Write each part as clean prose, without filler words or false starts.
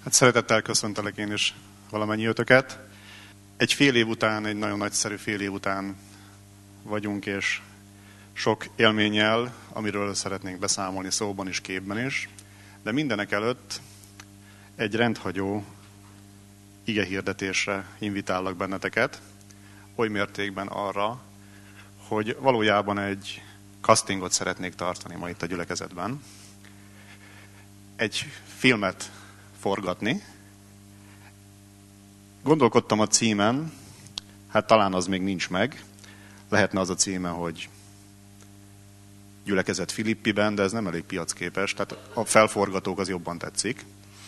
Hát szeretettel köszöntelek én is valamennyiötöket. Egy fél év után, egy nagyon nagyszerű fél év után vagyunk, és sok élménnyel, amiről szeretnénk beszámolni szóban is, képben is. De mindenek előtt egy rendhagyó igehirdetésre invitállak benneteket, oly mértékben arra, hogy valójában egy castingot szeretnék tartani ma itt a gyülekezetben. Egy filmet forgatni. Gondolkodtam a címen, hát talán az még nincs meg. Lehetne az a címe, hogy Gyülekezet Filippiben, de ez nem elég piacképes, tehát a felforgatók az jobban tetszik.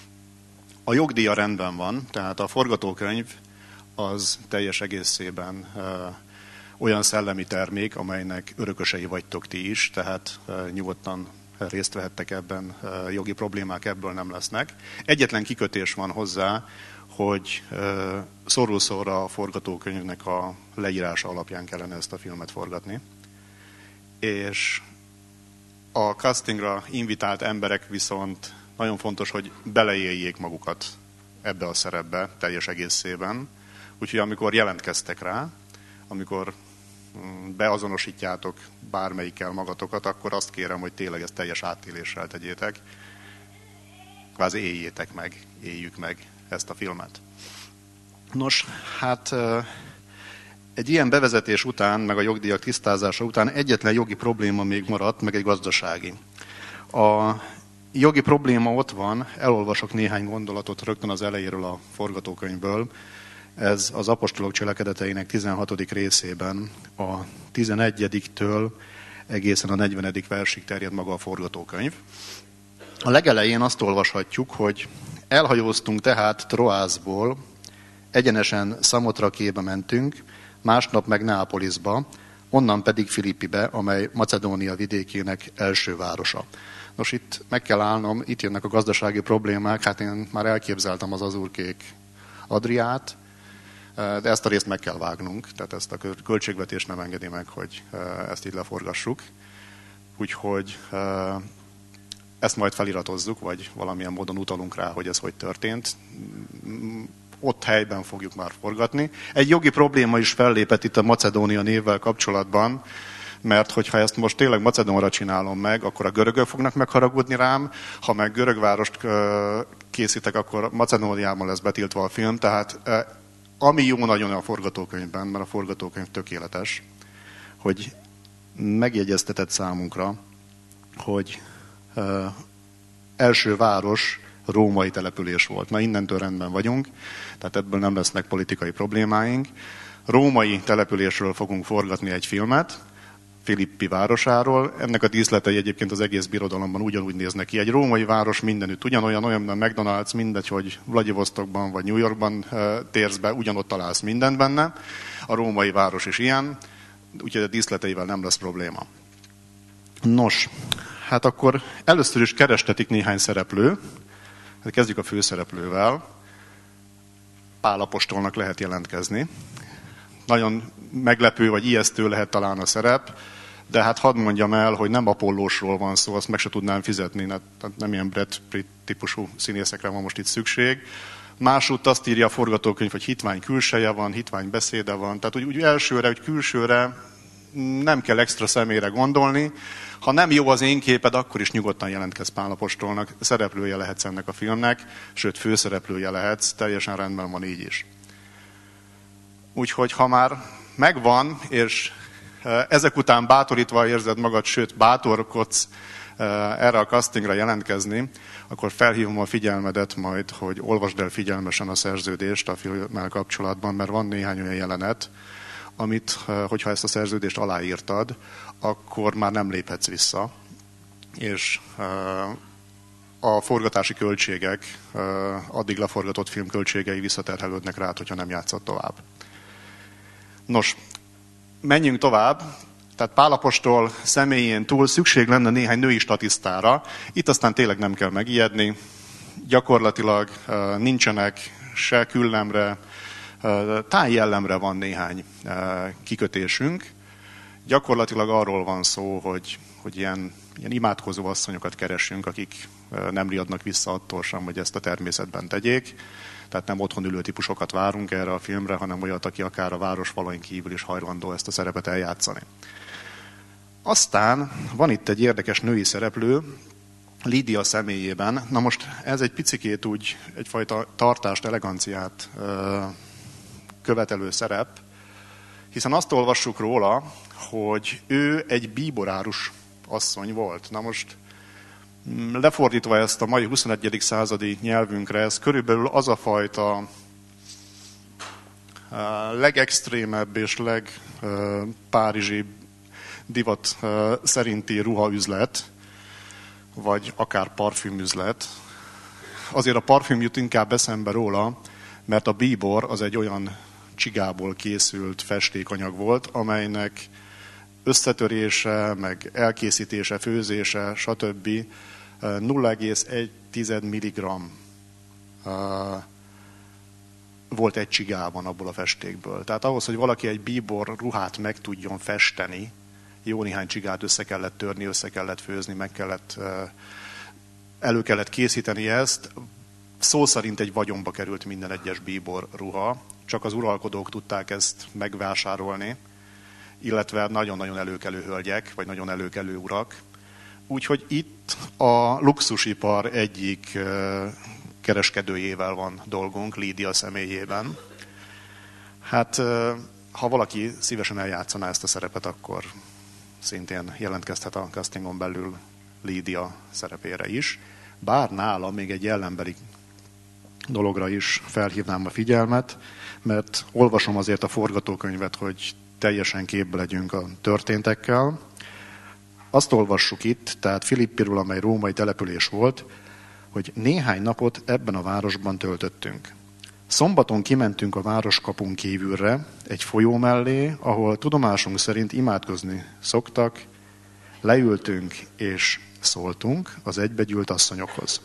A jogdíja rendben van, tehát a forgatókönyv az teljes egészében olyan szellemi termék, amelynek örökösei vagytok ti is, tehát nyugodtan részt vehettek ebben, jogi problémák ebből nem lesznek. Egyetlen kikötés van hozzá, hogy szorul szóra a forgatókönyvnek a leírása alapján kellene ezt a filmet forgatni. És a castingra invitált emberek viszont nagyon fontos, hogy beleéljék magukat ebbe a szerepbe teljes egészében. Úgyhogy amikor jelentkeztek rá, amikor beazonosítjátok bármelyikkel magatokat, akkor azt kérem, hogy tényleg ezt teljes átéléssel tegyétek. Kvázi éljük meg ezt a filmet. Nos, hát egy ilyen bevezetés után, meg a jogdíjak tisztázása után egyetlen jogi probléma még maradt, meg egy gazdasági. A jogi probléma ott van, elolvasok néhány gondolatot rögtön az elejéről a forgatókönyvből. Ez az apostolok cselekedeteinek 16. részében a 11-től egészen a 40. versig terjed maga a forgatókönyv. A legelején azt olvashatjuk, hogy elhajóztunk tehát Troászból, egyenesen Szamotrakébe mentünk, másnap meg Neapolisba, onnan pedig Filippibe, amely Macedónia vidékének első városa. Nos, itt meg kell állnom, itt jönnek a gazdasági problémák, hát én már elképzeltem az azurkék Adriát, de ezt a részt meg kell vágnunk, tehát ezt a költségvetés nem engedi meg, hogy ezt így leforgassuk. Úgyhogy ezt majd feliratozzuk, vagy valamilyen módon utalunk rá, hogy ez hogy történt. Ott helyben fogjuk már forgatni. Egy jogi probléma is fellépett itt a Macedónia névvel kapcsolatban, mert hogyha ezt most tényleg Macedónra csinálom meg, akkor a görögök fognak megharagudni rám, ha meg görög várost készítek, akkor Macedóniában lesz betiltva a film, tehát ami jó nagyon a forgatókönyvben, mert a forgatókönyv tökéletes, hogy megjegyeztetett számunkra, hogy első város római település volt. Na, innentől rendben vagyunk, tehát ebből nem lesznek politikai problémáink. Római településről fogunk forgatni egy filmet, Filippi városáról. Ennek a díszletei egyébként az egész birodalomban ugyanúgy néznek ki. Egy római város mindenütt ugyanolyan, olyan, mint a McDonald's, mindegy, hogy Vladivostokban vagy New Yorkban térsz be, ugyanott találsz mindent benne. A római város is ilyen, úgyhogy a díszleteivel nem lesz probléma. Nos, hát akkor először is kerestetik néhány szereplő. Kezdjük a főszereplővel. Pál apostolnak lehet jelentkezni. Nagyon meglepő vagy ijesztő lehet talán a szerep, de hát hadd mondjam el, hogy nem Apollósról van szó, azt meg se tudnám fizetni, nem ilyen Brad Pitt típusú színészekre van most itt szükség. Másútt azt írja a forgatókönyv, hogy hitvány külseje van, hitvány beszéde van, tehát úgy elsőre, hogy külsőre nem kell extra személyre gondolni. Ha nem jó az én képed, akkor is nyugodtan jelentkezz Pál apostolnak, szereplője lehetsz ennek a filmnek, sőt főszereplője lehetsz, teljesen rendben van így is. Úgyhogy ha már megvan, és ezek után bátorítva érzed magad, sőt bátorkodsz erre a castingra jelentkezni, akkor felhívom a figyelmedet majd, hogy olvasd el figyelmesen a szerződést a filmmel kapcsolatban, mert van néhány olyan jelenet, amit, hogyha ezt a szerződést aláírtad, akkor már nem léphetsz vissza, és a forgatási költségek, addig leforgatott film költségei visszaterhelődnek rád, hogyha nem játszott tovább. Nos, menjünk tovább. Tehát Pál apostol személyén túl szükség lenne néhány női statisztára. Itt aztán tényleg nem kell megijedni. Gyakorlatilag nincsenek se küllemre, tájjellemre van néhány kikötésünk. Gyakorlatilag arról van szó, hogy ilyen imádkozó asszonyokat keresünk, akik nem riadnak vissza attól sem, hogy ezt a természetben tegyék. Tehát nem otthon ülő típusokat várunk erre a filmre, hanem olyat, aki akár a városfalain kívül is hajlandó ezt a szerepet eljátszani. Aztán van itt egy érdekes női szereplő, Lídia személyében. Na most ez egy picikét úgy egyfajta tartást, eleganciát követelő szerep, hiszen azt olvassuk róla, hogy ő egy bíborárus asszony volt. Na most lefordítva ezt a mai 21. századi nyelvünkre, ez körülbelül az a fajta legextrémebb és legpárizsibb divat szerinti ruhaüzlet, vagy akár parfümüzlet. Azért a parfüm jut inkább eszembe róla, mert a bíbor az egy olyan csigából készült festékanyag volt, amelynek összetörése, meg elkészítése, főzése, stb. 0,1 mg volt egy csigában abból a festékből. Tehát ahhoz, hogy valaki egy bíbor ruhát meg tudjon festeni, jó néhány csigát össze kellett törni, össze kellett főzni, elő kellett készíteni ezt. Szó szerint egy vagyonba került minden egyes bíbor ruha, csak az uralkodók tudták ezt megvásárolni, illetve nagyon-nagyon előkelő hölgyek, vagy nagyon előkelő urak. Úgyhogy itt a luxusipar egyik kereskedőjével van dolgunk, Lídia személyében. Hát, ha valaki szívesen eljátszaná ezt a szerepet, akkor szintén jelentkezhet a castingon belül Lídia szerepére is. Bár nála még egy ellenbeli dologra is felhívnám a figyelmet, mert olvasom azért a forgatókönyvet, hogy teljesen képbe legyünk a történtekkel. Azt olvassuk itt, tehát Filippiről, amely római település volt, hogy néhány napot ebben a városban töltöttünk. Szombaton kimentünk a városkapun kívülre, egy folyó mellé, ahol tudomásunk szerint imádkozni szoktak, leültünk és szóltunk az egybegyűlt asszonyokhoz.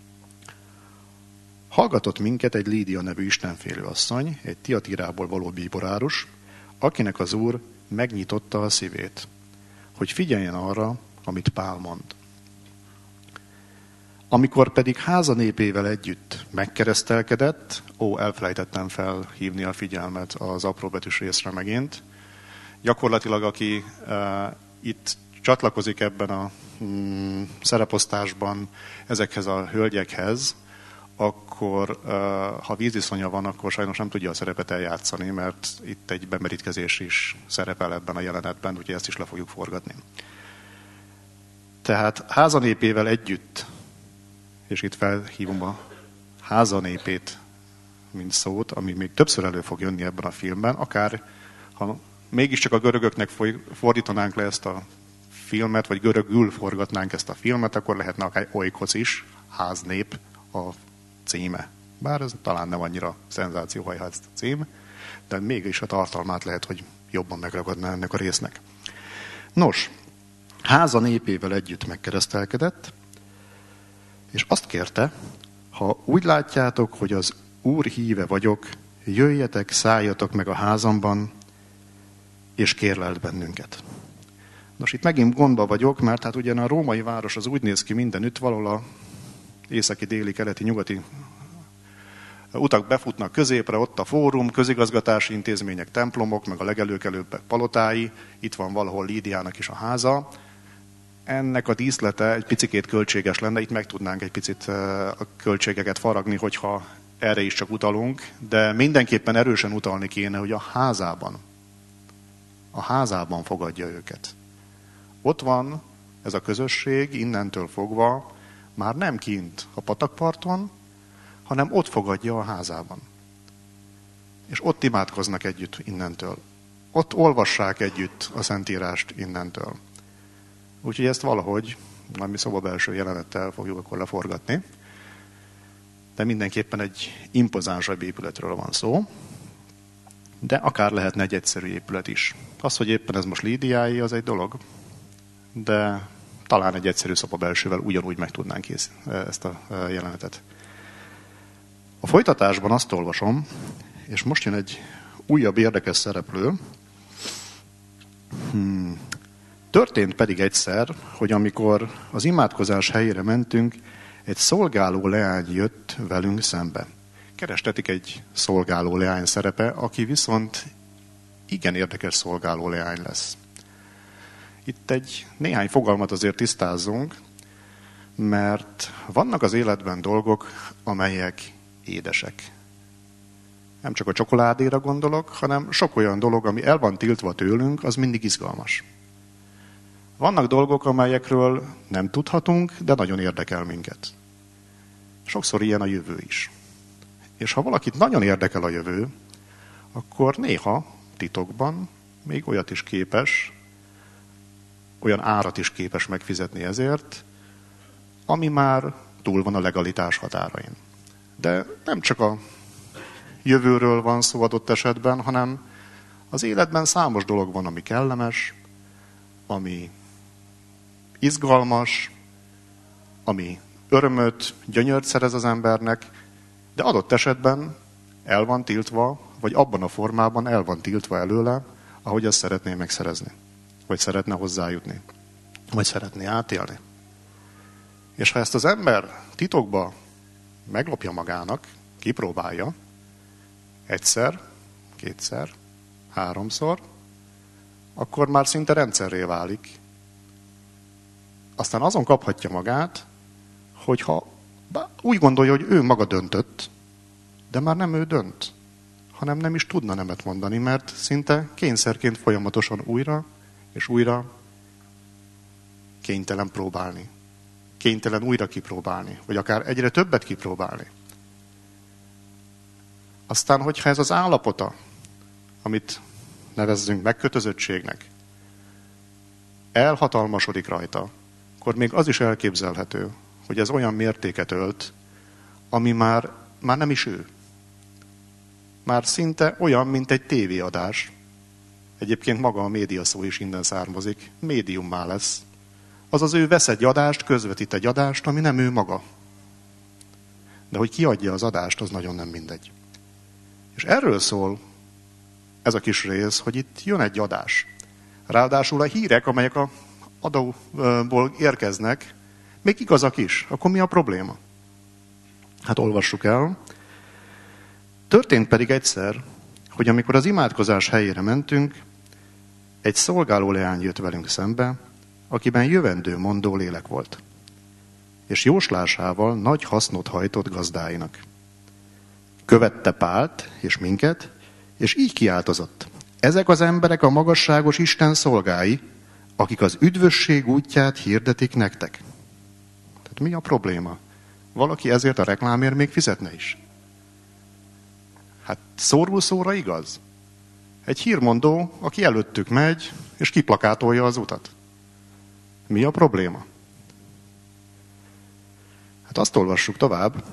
Hallgatott minket egy Lídia nevű istenfélő asszony, egy Tiatirából való bíborárus, akinek az Úr megnyitotta a szívét, hogy figyeljen arra, amit Pál mond. Amikor pedig háza népével együtt megkeresztelkedett, elfelejtettem felhívni a figyelmet az apróbetűs részre megint, gyakorlatilag aki itt csatlakozik ebben a szereposztásban ezekhez a hölgyekhez, akkor ha víziszonya van, akkor sajnos nem tudja a szerepet eljátszani, mert itt egy bemerítkezés is szerepel ebben a jelenetben, úgyhogy ezt is le fogjuk forgatni. Tehát házanépével együtt, és itt felhívom a házanépét, mint szót, ami még többször elő fog jönni ebben a filmben, akár ha mégiscsak a görögöknek fordítanánk le ezt a filmet, vagy görögül forgatnánk ezt a filmet, akkor lehetne akár oikosz is, háznép a címe. Bár ez talán nem annyira szenzációhajház cím, de mégis a tartalmát lehet, hogy jobban megragadná ennek a résznek. Nos, háza népével együtt megkeresztelkedett, és azt kérte, ha úgy látjátok, hogy az Úr híve vagyok, jöjjetek, szálljatok meg a házamban, és kérlelt bennünket. Nos, itt megint gondba vagyok, mert hát ugyan a római város az úgy néz ki mindenütt, valahol a északi, déli, keleti, nyugati utak befutnak középre, ott a fórum, közigazgatási intézmények, templomok, meg a legelőkelőbbek palotái, itt van valahol Lídiának is a háza. Ennek a díszlete egy picikét költséges lenne, itt meg tudnánk egy picit a költségeket faragni, hogyha erre is csak utalunk, de mindenképpen erősen utalni kéne, hogy a házában fogadja őket. Ott van ez a közösség, innentől fogva már nem kint a patakparton, hanem ott fogadja a házában. És ott imádkoznak együtt innentől. Ott olvassák együtt a Szentírást innentől. Úgyhogy ezt valahogy, valami szobabelső jelenettel fogjuk akkor leforgatni. De mindenképpen egy impozánsabb épületről van szó, de akár lehetne egy egyszerű épület is. Az, hogy éppen ez most Lídiái, az egy dolog, de talán egy egyszerű szobabelsővel ugyanúgy meg tudnánk ezt a jelenetet. A folytatásban azt olvasom, és most jön egy újabb érdekes szereplő. Történt pedig egyszer, hogy amikor az imádkozás helyére mentünk, egy szolgáló leány jött velünk szembe. Kerestetik egy szolgáló leány szerepe, aki viszont igen érdekes szolgáló leány lesz. Itt néhány fogalmat azért tisztázzunk, mert vannak az életben dolgok, amelyek édesek. Nem csak a csokoládéra gondolok, hanem sok olyan dolog, ami el van tiltva tőlünk, az mindig izgalmas. Vannak dolgok, amelyekről nem tudhatunk, de nagyon érdekel minket. Sokszor ilyen a jövő is. És ha valakit nagyon érdekel a jövő, akkor néha titokban még olyat is képes, olyan árat is képes megfizetni ezért, ami már túl van a legalitás határain. De nem csak a jövőről van szó adott esetben, hanem az életben számos dolog van, ami kellemes, ami izgalmas, ami örömöt, gyönyört szerez az embernek, de adott esetben el van tiltva, vagy abban a formában el van tiltva előle, ahogy ezt szeretné megszerezni, vagy szeretne hozzájutni, vagy szeretné átélni. És ha ezt az ember titokba meglopja magának, kipróbálja, egyszer, kétszer, háromszor, akkor már szinte rendszerré válik. Aztán azon kaphatja magát, hogyha úgy gondolja, hogy ő maga döntött, de már nem ő dönt, hanem nem is tudna nemet mondani, mert szinte kényszerként folyamatosan újra és újra kénytelen próbálni. Kénytelen újra kipróbálni, vagy akár egyre többet kipróbálni. Aztán, hogyha ez az állapota, amit nevezzünk megkötözöttségnek, elhatalmasodik rajta, akkor még az is elképzelhető, hogy ez olyan mértéket ölt, ami már nem is ő. Már szinte olyan, mint egy tévéadás. Egyébként maga a média szó is innen származik. Médiummá lesz. Azaz ő vesz egy adást, közvetít egy adást, ami nem ő maga. De hogy ki adja az adást, az nagyon nem mindegy. És erről szól ez a kis rész, hogy itt jön egy adás. Ráadásul a hírek, amelyek a adóból érkeznek, még igazak is. Akkor mi a probléma? Hát olvassuk el. Történt pedig egyszer, hogy amikor az imádkozás helyére mentünk, egy szolgáló leány jött velünk szembe, akiben jövendő mondó lélek volt, és jóslásával nagy hasznot hajtott gazdáinak. Követte Pált és minket, és így kiáltozott: ezek az emberek a magasságos Isten szolgái, akik az üdvösség útját hirdetik nektek. Tehát mi a probléma? Valaki ezért a reklámért még fizetne is. Hát szóról szóra igaz. Egy hírmondó, aki előttük megy, és kiplakátolja az utat. Mi a probléma? Hát azt olvassuk tovább.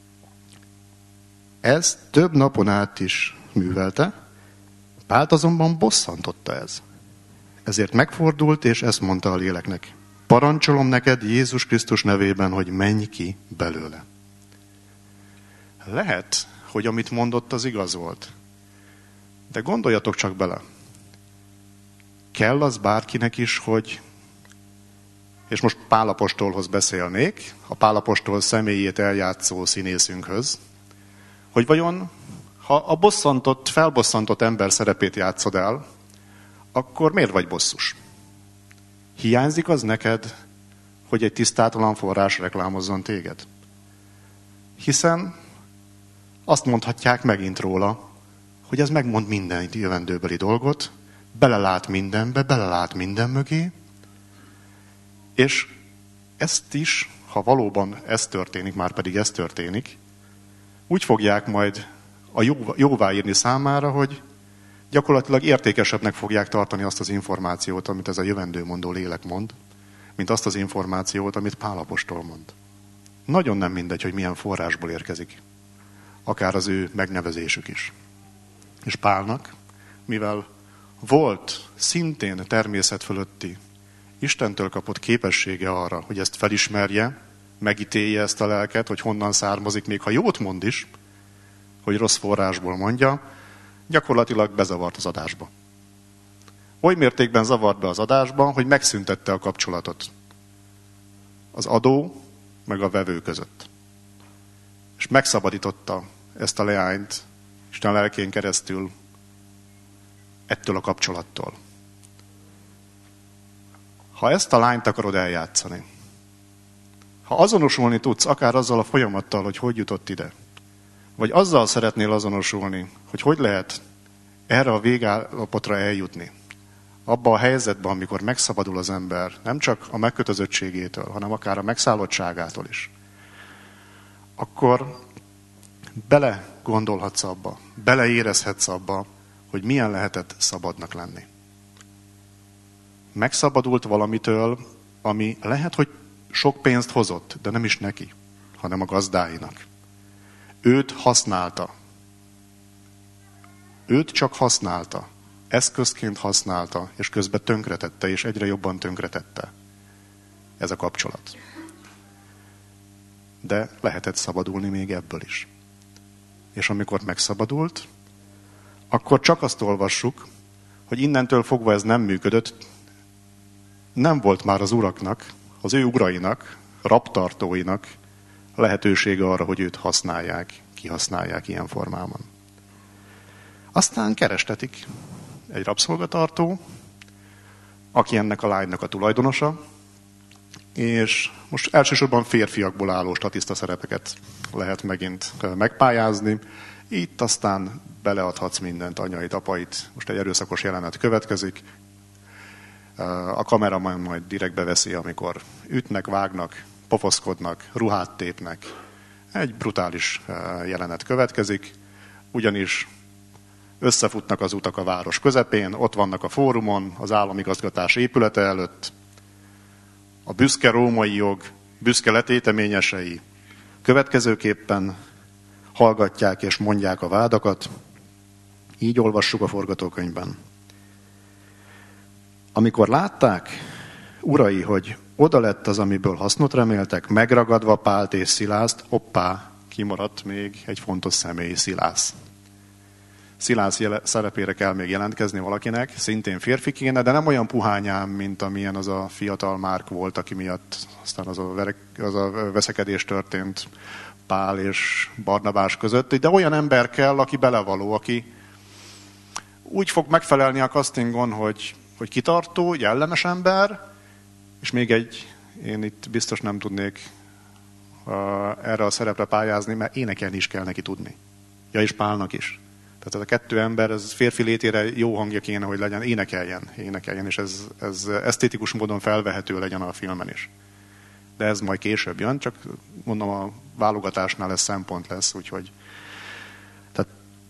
Ezt több napon át is művelte, Pált azonban bosszantotta ez. Ezért megfordult, és ezt mondta a léleknek: parancsolom neked Jézus Krisztus nevében, hogy menj ki belőle. Lehet, hogy amit mondott, az igaz volt. De gondoljatok csak bele. Kell az bárkinek is, hogy... És most Pál apostolhoz beszélnék, a Pál apostol személyét eljátszó színészünkhöz, hogy vajon, ha a felbosszantott ember szerepét játszod el, akkor miért vagy bosszus? Hiányzik az neked, hogy egy tisztátalan forrás reklámozzon téged? Hiszen azt mondhatják megint róla, hogy ez megmond minden jövendőbeli dolgot, belelát mindenbe, belelát minden mögé, és ezt is, ha valóban ez történik, már pedig ez történik, úgy fogják majd a jóváírni számára, hogy gyakorlatilag értékesebbnek fogják tartani azt az információt, amit ez a jövendőmondó lélek mond, mint azt az információt, amit Pál apostol mond. Nagyon nem mindegy, hogy milyen forrásból érkezik. Akár az ő megnevezésük is. És Pálnak, mivel volt szintén természet fölötti, Istentől kapott képessége arra, hogy ezt felismerje, megítélje ezt a lelket, hogy honnan származik, még ha jót mond is, hogy rossz forrásból mondja, gyakorlatilag bezavart az adásba. Oly mértékben zavart be az adásba, hogy megszüntette a kapcsolatot az adó meg a vevő között. És megszabadította ezt a leányt Isten lelkén keresztül ettől a kapcsolattól. Ha ezt a lányt akarod eljátszani, ha azonosulni tudsz akár azzal a folyamattal, hogy jutott ide, vagy azzal szeretnél azonosulni, hogy lehet erre a végállapotra eljutni, abba a helyzetben, amikor megszabadul az ember, nem csak a megkötözöttségétől, hanem akár a megszállottságától is, akkor bele gondolhatsz abba, beleérezhetsz abba, hogy milyen lehetett szabadnak lenni. Megszabadult valamitől, ami lehet, hogy sok pénzt hozott, de nem is neki, hanem a gazdáinak. Őt használta. Őt csak használta. Eszközként használta, és közben tönkretette, és egyre jobban tönkretette ez a kapcsolat. De lehetett szabadulni még ebből is. És amikor megszabadult, akkor csak azt olvassuk, hogy innentől fogva ez nem működött, nem volt már az uraknak, az ő urainak, rabtartóinak lehetősége arra, hogy őt használják, kihasználják ilyen formában. Aztán kerestetik egy rabszolgatartó, aki ennek a lánynak a tulajdonosa, és most elsősorban férfiakból álló statiszta szerepeket lehet megint megpályázni. Itt aztán beleadhatsz mindent, anyait, apait. Most egy erőszakos jelenet következik. A kameraman majd direkt beveszi, amikor ütnek, vágnak, pofoszkodnak, ruhát tépnek. Egy brutális jelenet következik, ugyanis összefutnak az utak a város közepén, ott vannak a fórumon, az államigazgatás épülete előtt, a büszke római jog, büszke letéteményesei következőképpen hallgatják és mondják a vádakat. Így olvassuk a forgatókönyvben. Amikor látták, urai, hogy oda lett az, amiből hasznot reméltek, megragadva Pált és Szilászt, hoppá, kimaradt még egy fontos személy, Szilász. Szilász szerepére kell még jelentkezni valakinek, szintén férfi kéne, de nem olyan puhányám, mint amilyen az a fiatal Márk volt, aki miatt aztán az a veszekedés történt Pál és Barnabás között, de olyan ember kell, aki belevaló, aki úgy fog megfelelni a castingon, hogy kitartó, jellemes ember, és még én itt biztos nem tudnék erre a szerepre pályázni, mert énekelni is kell neki tudni. Ja, és Pálnak is. Tehát ez a kettő ember, ez férfi létére jó hangja kéne, hogy legyen, énekeljen, és ez esztétikus módon felvehető legyen a filmen is. De ez majd később jön, csak mondom, a válogatásnál ez szempont lesz, úgyhogy. Tehát,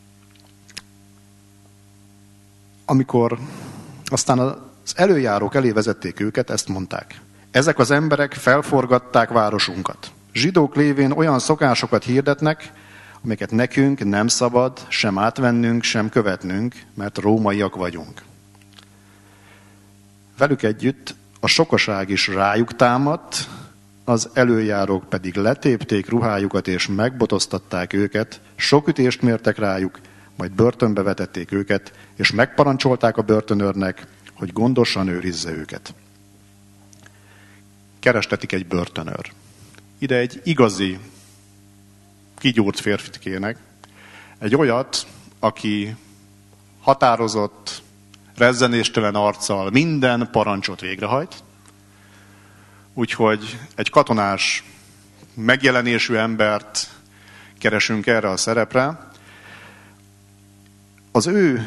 amikor aztán az előjárók elé vezették őket, ezt mondták. Ezek az emberek felforgatták városunkat. Zsidók lévén olyan szokásokat hirdetnek, amiket nekünk nem szabad sem átvennünk, sem követnünk, mert rómaiak vagyunk. Velük együtt a sokaság is rájuk támadt, az előjárók pedig letépték ruhájukat és megbotoztatták őket, sok ütést mértek rájuk, majd börtönbe vetették őket, és megparancsolták a börtönőrnek, hogy gondosan őrizze őket. Kerestetik egy börtönőr. Ide egy igazi, kigyúrt férfit kének, egy olyat, aki határozott, rezzenéstelen arccal minden parancsot végrehajt, úgyhogy egy katonás megjelenésű embert keresünk erre a szerepre. Az ő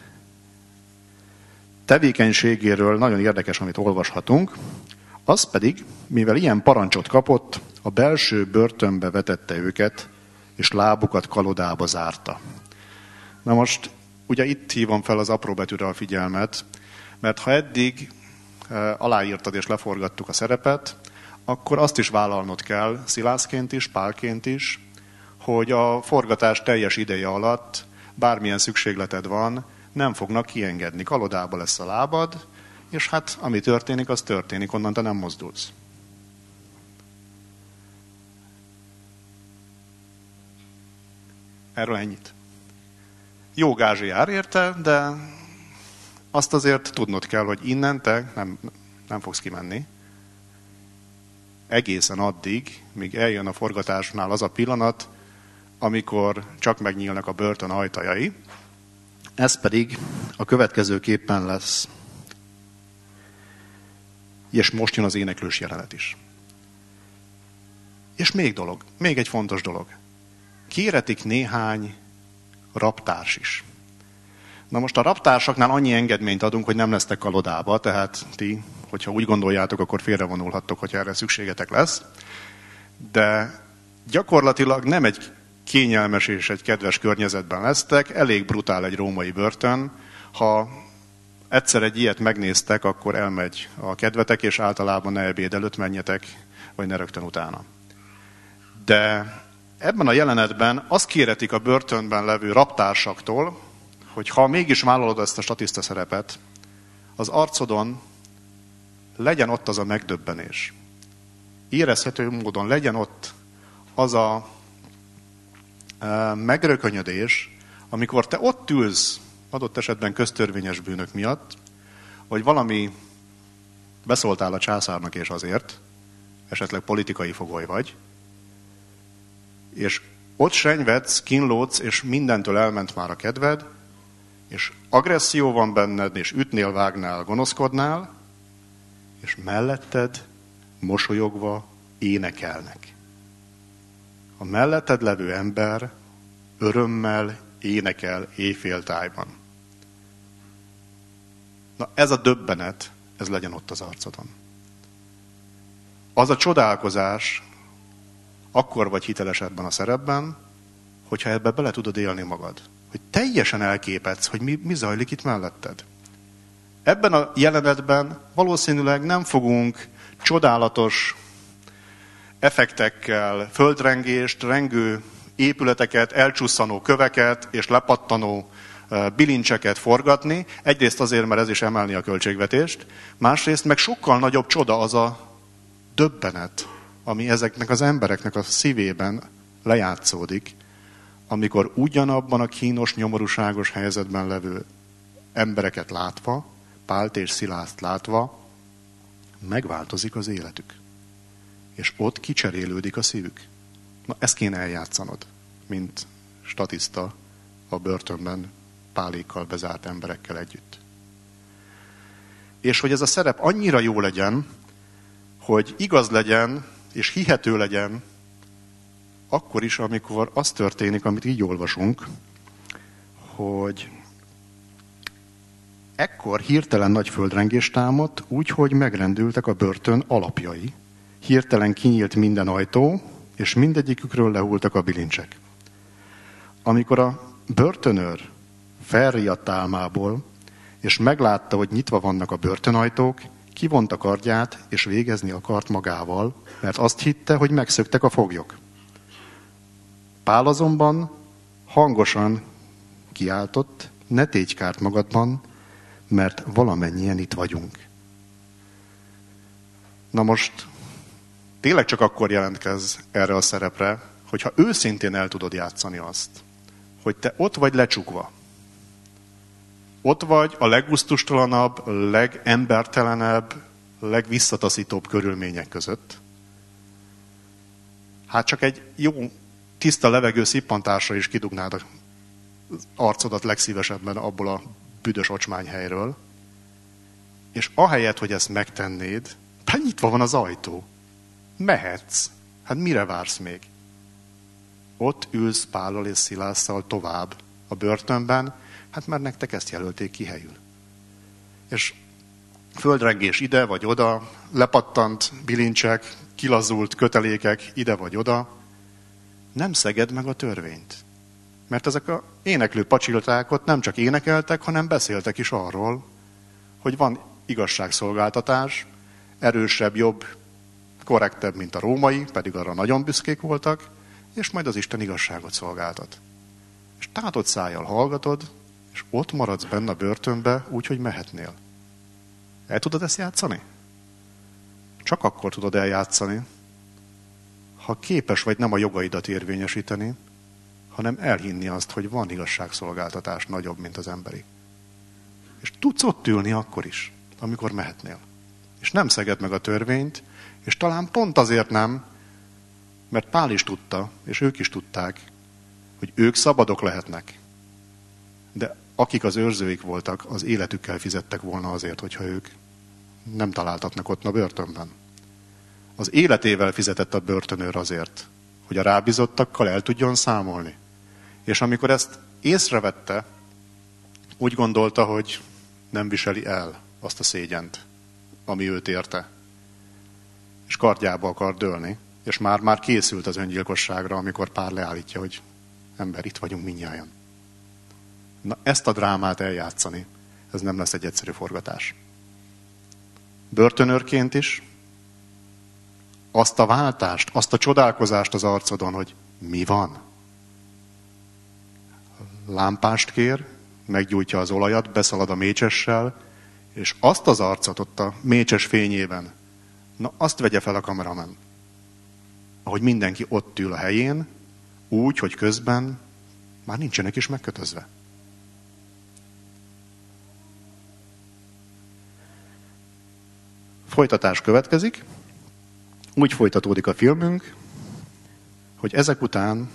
tevékenységéről nagyon érdekes, amit olvashatunk, az pedig, mivel ilyen parancsot kapott, a belső börtönbe vetette őket, és lábukat kalodába zárta. Na most, ugye itt hívom fel az apró betűre a figyelmet, mert ha eddig aláírtad és leforgattuk a szerepet, akkor azt is vállalnod kell, Szilászként is, Pálként is, hogy a forgatás teljes ideje alatt bármilyen szükségleted van, nem fognak kiengedni. Kalodába lesz a lábad, és hát ami történik, az történik, onnan te nem mozdulsz. Erről ennyit. Jó gázsi jár érte, de azt azért tudnod kell, hogy innen te nem fogsz kimenni. egészen addig, míg eljön a forgatásnál az a pillanat, amikor csak megnyílnak a börtön ajtajai. Ez pedig a következőképpen lesz. És most jön az éneklős jelenet is. És még egy fontos dolog. Kéretik néhány raptárs is. Na most a raptársaknál annyi engedményt adunk, hogy nem lesztek kalodába, tehát ti, hogyha úgy gondoljátok, akkor félrevonulhattok, hogyha erre szükségetek lesz. De gyakorlatilag nem egy kényelmes és egy kedves környezetben lesztek, elég brutál egy római börtön. Ha egyszer egy ilyet megnéztek, akkor elmegy a kedvetek, és általában ne ebéd előtt menjetek, vagy ne rögtön utána. De ebben a jelenetben azt kéretik a börtönben levő raptársaktól, hogy ha mégis vállalod ezt a statiszta szerepet, az arcodon legyen ott az a megdöbbenés. Érezhető módon legyen ott az a megrökönyödés, amikor te ott ülsz, adott esetben köztörvényes bűnök miatt, vagy valami beszóltál a császárnak és azért, esetleg politikai fogoly vagy, és ott senyvedsz, kínlódsz, és mindentől elment már a kedved, és agresszió van benned, és ütnél, vágnál, gonoszkodnál, és melletted mosolyogva énekelnek. A melletted levő ember örömmel énekel éjféltájban. Na ez a döbbenet, ez legyen ott az arcodon. Az a csodálkozás, akkor vagy hiteles ebben a szerepben, hogyha ebbe bele tudod élni magad. Hogy teljesen elképedsz, hogy mi zajlik itt melletted. Ebben a jelenetben valószínűleg nem fogunk csodálatos effektekkel, földrengést, rengő épületeket, elcsusszanó köveket és lepattanó bilincseket forgatni. Egyrészt azért, mert ez is emelni a költségvetést, másrészt meg sokkal nagyobb csoda az a döbbenet, ami ezeknek az embereknek a szívében lejátszódik, amikor ugyanabban a kínos, nyomorúságos helyzetben levő embereket látva, Pált és Szilászt látva, megváltozik az életük. És ott kicserélődik a szívük. Na, ezt kéne eljátszanod, mint statiszta a börtönben pálékkal bezárt emberekkel együtt. És hogy ez a szerep annyira jó legyen, hogy igaz legyen, és hihető legyen, akkor is, amikor az történik, amit így olvasunk, hogy ekkor hirtelen nagy földrengés támadt, úgyhogy megrendültek a börtön alapjai. Hirtelen kinyílt minden ajtó, és mindegyikükről lehultak a bilincsek. Amikor a börtönőr felriadt álmából, és meglátta, hogy nyitva vannak a börtönajtók, kivonta kardját, és végezni akart magával, mert azt hitte, hogy megszöktek a foglyok. Pál azonban hangosan kiáltott, ne tégy kárt magadban, mert valamennyien itt vagyunk. Na most tényleg csak akkor jelentkezz erre a szerepre, hogyha őszintén el tudod játszani azt, hogy te ott vagy lecsukva. Ott vagy a leggusztustalanabb, legembertelenebb, legvisszataszítóbb körülmények között. Hát csak egy jó, tiszta levegő szippantásra is kidugnád az arcodat legszívesebben abból a büdös ocsmányhelyről. És ahelyett, hogy ezt megtennéd, nyitva van az ajtó. Mehetsz. Hát mire vársz még? Ott ülsz Pállal és Szilásszal tovább a börtönben, hát mert nektek ezt jelölték ki helyül. És földrengés ide vagy oda, lepattant bilincsek, kilazult kötelékek ide vagy oda, nem szeged meg a törvényt. Mert ezek az éneklő pacsilták ott nem csak énekeltek, hanem beszéltek is arról, hogy van igazságszolgáltatás, erősebb, jobb, korrektebb, mint a római, pedig arra nagyon büszkék voltak, és majd az Isten igazságot szolgáltat. És tátott szájjal hallgatod, és ott maradsz benne a börtönbe, úgyhogy mehetnél. El tudod ezt játszani? Csak akkor tudod eljátszani, ha képes vagy nem a jogaidat érvényesíteni, hanem elhinni azt, hogy van igazságszolgáltatás nagyobb, mint az emberi. És tudsz ott ülni akkor is, amikor mehetnél. és nem szeged meg a törvényt, és talán pont azért nem, mert Pál is tudta, és ők is tudták, hogy ők szabadok lehetnek. De akik az őrzőik voltak, az életükkel fizettek volna azért, hogyha ők nem találtatnak ott a börtönben. Az életével fizetett a börtönőr azért, hogy a rábízottakkal el tudjon számolni. És amikor ezt észrevette, úgy gondolta, hogy nem viseli el azt a szégyent, ami őt érte. És kardjába akar dőlni, és már készült az öngyilkosságra, amikor Pál leállítja, hogy ember, itt vagyunk mindnyájan. Na, ezt a drámát eljátszani, ez nem lesz egy egyszerű forgatás. Börtönőrként is azt a váltást, azt a csodálkozást az arcodon, hogy mi van? Lámpást kér, meggyújtja az olajat, beszalad a mécsessel, és azt az arcot ott a mécses fényében, na azt vegye fel a kameraman. Ahogy mindenki ott ül a helyén, úgy, hogy közben már nincsenek is megkötözve. Folytatás következik. Úgy folytatódik a filmünk, hogy ezek után,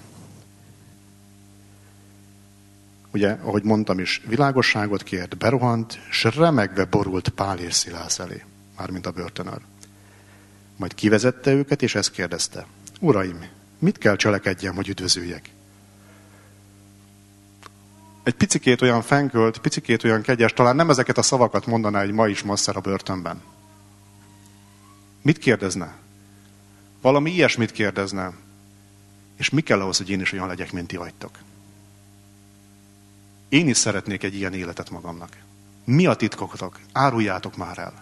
ugye, ahogy mondtam is, világosságot kért, berohant, s remegve borult Pál és Szilász elé, mármint a börtönőr. Majd kivezette őket, és ezt kérdezte. Uraim, mit kell cselekedjem, hogy üdvözüljek? Egy picikét olyan fenkölt, picikét olyan kegyes, talán nem ezeket a szavakat mondaná egy ma is masszer a börtönben. Mit kérdezne? Valami ilyesmit kérdezne. És mi kell ahhoz, hogy én is olyan legyek, mint ti vagytok? Én is szeretnék egy ilyen életet magamnak. Mi a titkotok? Áruljátok már el.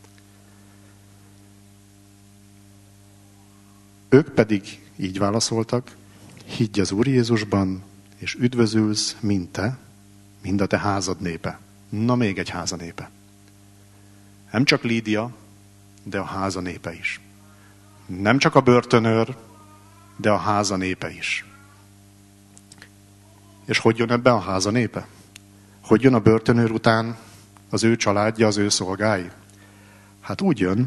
Ők pedig így válaszoltak, higgy az Úr Jézusban, és üdvözülsz, mint te, mind a te házad népe. Na, még egy háza népe. Nem csak Lídia, de a háza népe is. Nem csak a börtönőr, de a háza népe is. És hogy jön ebbe a háza népe? Hogy jön a börtönőr után az ő családja, az ő szolgái? Hát úgy jön,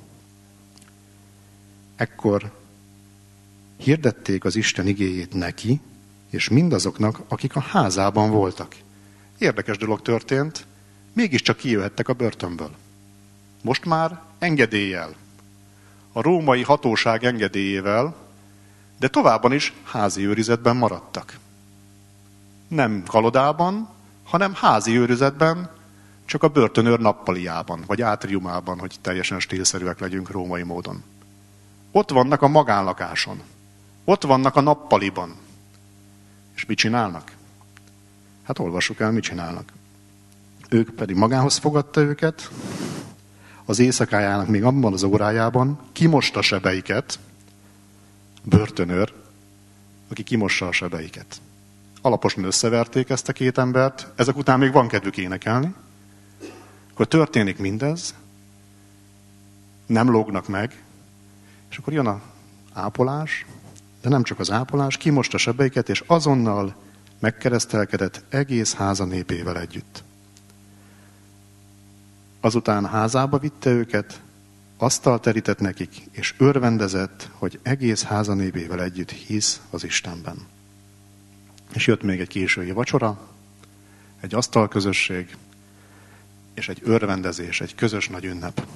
ekkor hirdették az Isten igéjét neki, és mindazoknak, akik a házában voltak. Érdekes dolog történt, mégiscsak kijöhettek a börtönből. Most már engedéllyel, a római hatóság engedélyével, de továbban is házi őrizetben maradtak. Nem kalodában, hanem házi őrizetben, csak a börtönőr nappaliában, vagy átriumában, hogy teljesen stílszerűek legyünk római módon. Ott vannak a magánlakáson. Ott vannak a nappaliban. És mit csinálnak? Hát olvassuk el, mit csinálnak. Ők pedig magához fogadta őket, az éjszakájának még abban az órájában kimosta a sebeiket, börtönőr, aki kimossa a sebeiket. Alaposan összeverték ezt a két embert, ezek után még van kedvük énekelni. Akkor történik mindez, nem lógnak meg, és akkor jön a ápolás, de nem csak az ápolás, kimosta a sebeiket, és azonnal megkeresztelkedett egész háza népével együtt. Azután házába vitte őket, asztalt terített nekik, és örvendezett, hogy egész háza népével együtt hisz az Istenben. És jött még egy késői vacsora, egy asztalközösség, és egy örvendezés, egy közös nagy ünnep.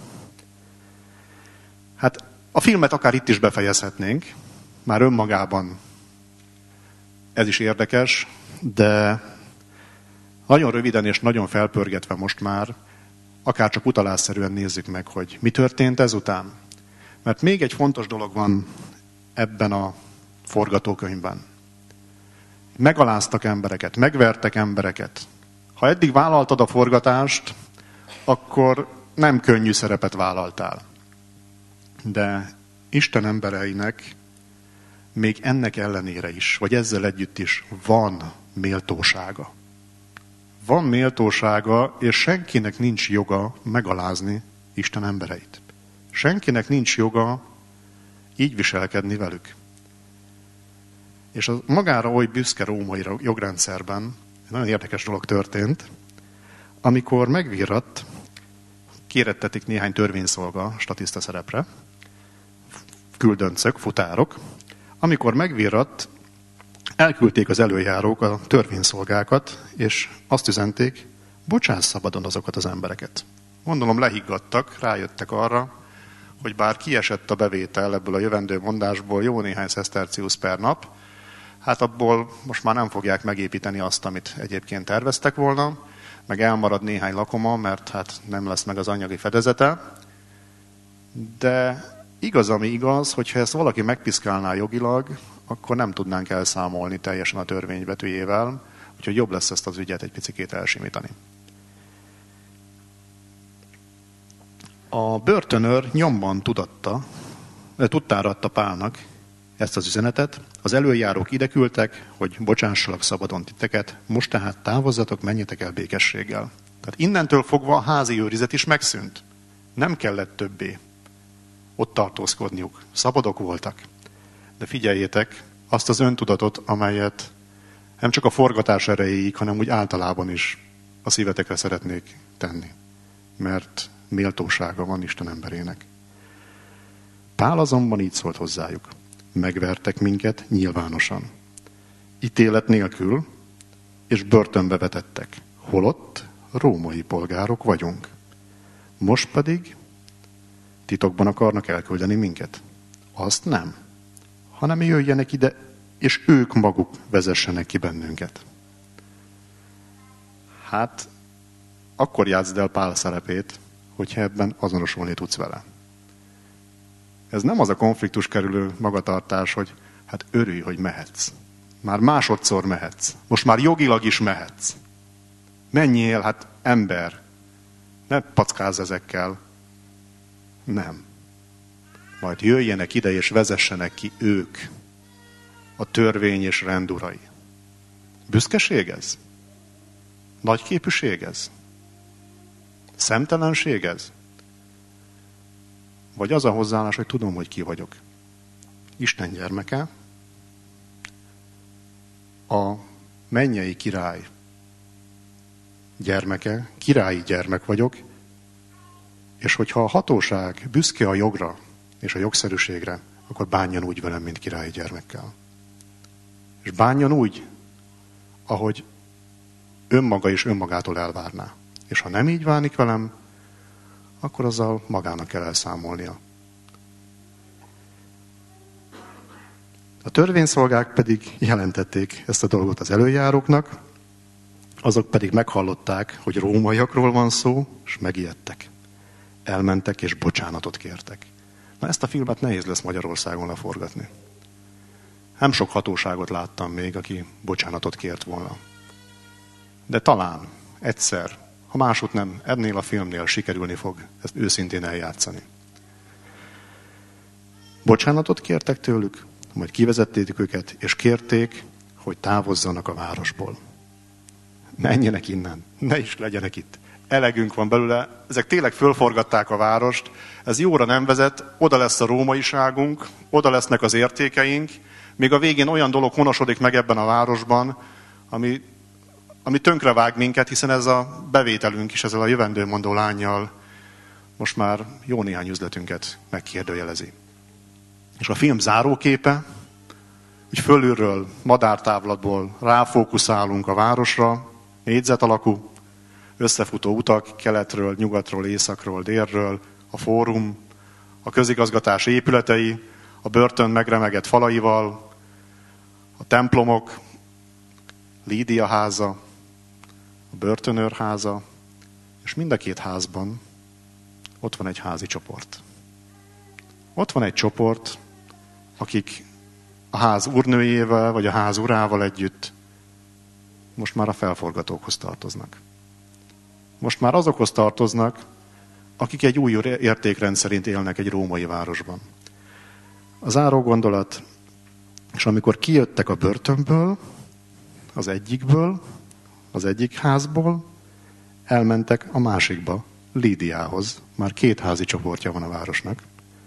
Hát a filmet akár itt is befejezhetnénk, már önmagában ez is érdekes, de nagyon röviden és nagyon felpörgetve most már, akár csak utalásszerűen nézzük meg, hogy mi történt ezután. Mert még egy fontos dolog van ebben a forgatókönyvben. Megaláztak embereket, megvertek embereket. Ha eddig vállaltad a forgatást, akkor nem könnyű szerepet vállaltál. De Isten embereinek még ennek ellenére is, vagy ezzel együtt is van méltósága. Van méltósága, és senkinek nincs joga megalázni Isten embereit. Senkinek nincs joga így viselkedni velük. És a magára oly büszke római jogrendszerben egy nagyon érdekes dolog történt, amikor megvirratt kérettetik néhány törvényszolga statiszta szerepre, küldöncök, futárok. Amikor megvirratt, elküldték az előjárók a törvényszolgákat, és azt üzenték, bocsáss szabadon azokat az embereket. Gondolom lehiggadtak, rájöttek arra, hogy bár kiesett a bevétel ebből a jövendő mondásból jó néhány szeszterciusz per nap, hát abból most már nem fogják megépíteni azt, amit egyébként terveztek volna, meg elmarad néhány lakoma, mert hát nem lesz meg az anyagi fedezete. De igaz, ami igaz, hogyha ezt valaki megpiszkálná jogilag, akkor nem tudnánk elszámolni teljesen a törvény betűjével, úgyhogy jobb lesz ezt az ügyet egy picikét elsimítani. A börtönőr nyomban tudtára adta Pálnak ezt az üzenetet. Az előjárók ide küldtek, hogy bocsássalak szabadon titeket, most tehát távozzatok, menjetek el békességgel. Tehát innentől fogva a házi őrizet is megszűnt. Nem kellett többé ott tartózkodniuk. Szabadok voltak. De figyeljétek azt az öntudatot, amelyet nem csak a forgatás erejéig, hanem úgy általában is a szívetekre szeretnék tenni. Mert méltósága van Isten emberének. Pál azonban így szólt hozzájuk. Megvertek minket nyilvánosan. Ítélet nélkül, és börtönbe vetettek. Holott római polgárok vagyunk. Most pedig titokban akarnak elküldeni minket. Azt nem, hanem jöjjenek ide, és ők maguk vezessenek ki bennünket. Hát, akkor játszd el Pál szerepét, hogyha ebben azonosulni tudsz vele. Ez nem az a konfliktus kerülő magatartás, hogy hát örülj, hogy mehetsz. Már másodszor mehetsz. Most már jogilag is mehetsz. Menjél, hát ember. Ne packázz ezekkel. Nem. Majd jöjjenek ide és vezessenek ki ők. A törvény és rendurai. Büszkeség ez? Nagyképűség ez? Szemtelenség ez? Vagy az a hozzáállás, hogy tudom, hogy ki vagyok. Isten gyermeke, a mennyei király gyermeke, királyi gyermek vagyok, és hogyha a hatóság büszke a jogra és a jogszerűségre, akkor bánjon úgy velem, mint királyi gyermekkel. És bánjon úgy, ahogy önmaga is önmagától elvárná. És ha nem így bánik velem, akkor azzal magának kell elszámolnia. A törvényszolgák pedig jelentették ezt a dolgot az előjáróknak, azok pedig meghallották, hogy rómaiakról van szó, és megijedtek. Elmentek és bocsánatot kértek. Na ezt a filmet nehéz lesz Magyarországon leforgatni. Nem sok hatóságot láttam még, aki bocsánatot kért volna. De talán egyszer, ha máshogy nem, ennél a filmnél sikerülni fog ezt őszintén eljátszani. Bocsánatot kértek tőlük, majd kivezették őket, és kérték, hogy távozzanak a városból. Menjenek innen, ne is legyenek itt. Elegünk van belőle, ezek tényleg fölforgatták a várost, ez jóra nem vezet, oda lesz a rómaiságunk, oda lesznek az értékeink, még a végén olyan dolog honosodik meg ebben a városban, ami tönkrevág minket, hiszen ez a bevételünk is ezzel a jövendőmondó lánnyal most már jó néhány üzletünket megkérdőjelezi. És a film záróképe, hogy fölülről, madártávlatból ráfókuszálunk a városra, négyzet alakú, összefutó utak keletről, nyugatról, északról, délről, a fórum, a közigazgatás épületei, a börtön megremegett falaival, a templomok, Lídia háza, a börtönőr háza, és mind a két házban ott van egy házi csoport. Ott van egy csoport, akik a ház úrnőjével, vagy a ház urával együtt most már a felforgatókhoz tartoznak. Most már azokhoz tartoznak, akik egy új értékrend szerint élnek egy római városban. A záró gondolat, és amikor kijöttek a börtönből, az egyikből, az egyik házból, elmentek a másikba, Lídiához. Már 2 házi csoportja van a városnak.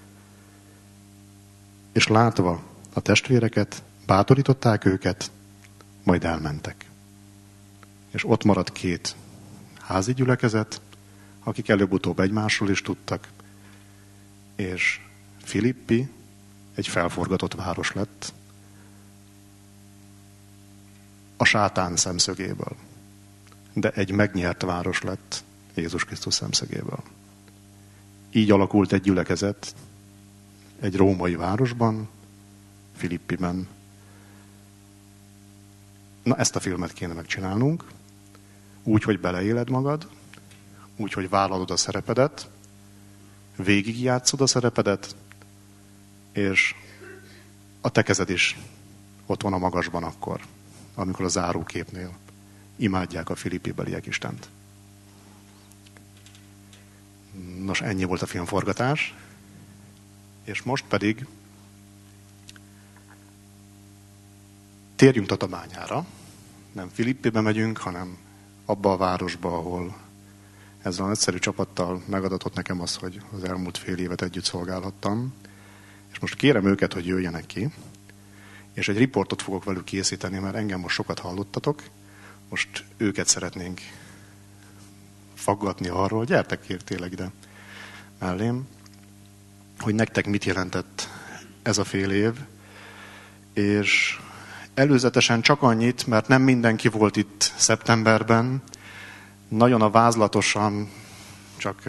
És látva a testvéreket, bátorították őket, majd elmentek. És ott maradt 2 házi gyülekezet, akik előbb-utóbb egymásról is tudtak, és Filippi egy felforgatott város lett a sátán szemszögéből, de egy megnyert város lett Jézus Krisztus szemszögéből. Így alakult egy gyülekezet egy római városban, Filippiben. Na, ezt a filmet kéne megcsinálnunk, úgy, hogy beleéled magad, úgy, hogy vállalod a szerepedet, végigjátszod a szerepedet, és a te kezed is ott van a magasban akkor, amikor a záróképnél imádják a filippibeliek Istent. Nos, ennyi volt a filmforgatás, és most pedig térjünk Tatabányára. Nem Filippibe megyünk, hanem abba a városba, ahol ezzel az egyszerű csapattal megadatott nekem az, hogy az elmúlt fél évet együtt szolgálhattam. És most kérem őket, hogy jöjjenek ki, és egy riportot fogok velük készíteni, mert engem most sokat hallottatok. Most őket szeretnénk faggatni arról, gyertek tényleg ide mellém, hogy nektek mit jelentett ez a fél év. És előzetesen csak annyit, mert nem mindenki volt itt szeptemberben, nagyon a vázlatosan csak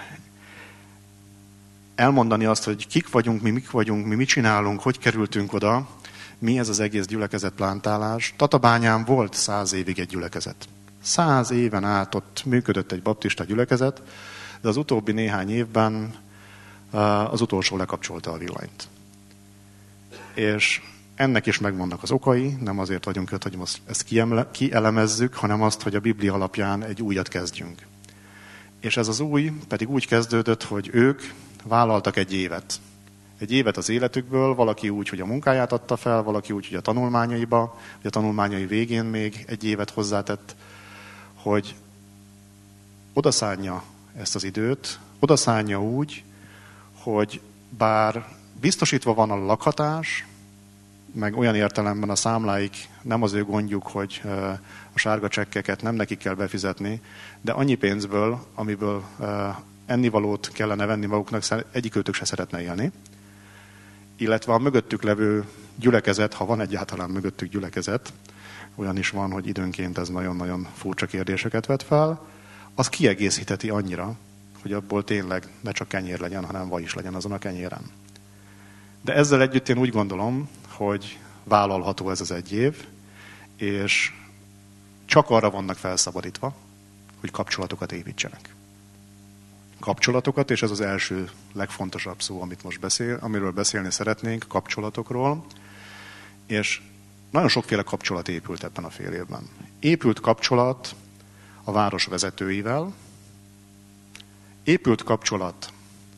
elmondani azt, hogy kik vagyunk, mi mit csinálunk, hogy kerültünk oda, mi ez az egész gyülekezetplántálás. Tatabányán volt 100 évig egy gyülekezet. 100 éven át ott működött egy baptista gyülekezet, de az utóbbi néhány évben az utolsó lekapcsolta a villanyt. És ennek is megvannak az okai, nem azért vagyunk ott, hogy most ezt kielemezzük, hanem azt, hogy a Biblia alapján egy újat kezdjünk. És ez az új pedig úgy kezdődött, hogy ők vállaltak egy évet. Egy évet az életükből, valaki úgy, hogy a munkáját adta fel, valaki úgy, hogy a tanulmányaiba, vagy a tanulmányai végén még egy évet hozzátett, hogy odaszánja ezt az időt, odaszánja úgy, hogy bár biztosítva van a lakhatás, meg olyan értelemben a számláik nem az ő gondjuk, hogy a sárga csekkeket nem nekik kell befizetni, de annyi pénzből, amiből ennivalót kellene venni maguknak, egyikőtök se szeretne élni. Illetve a mögöttük levő gyülekezet, ha van egyáltalán mögöttük gyülekezet, olyan is van, hogy időnként ez nagyon-nagyon furcsa kérdéseket vet fel, az kiegészítheti annyira, hogy abból tényleg ne csak kenyér legyen, hanem vaj is legyen azon a kenyéren. De ezzel együtt én úgy gondolom, hogy vállalható ez az egy év, és csak arra vannak felszabadítva, hogy kapcsolatokat építsenek. Kapcsolatokat, és ez az első legfontosabb szó, amiről beszélni szeretnénk, kapcsolatokról. És nagyon sokféle kapcsolat épült ebben a fél évben. Épült kapcsolat a város vezetőivel, épült kapcsolat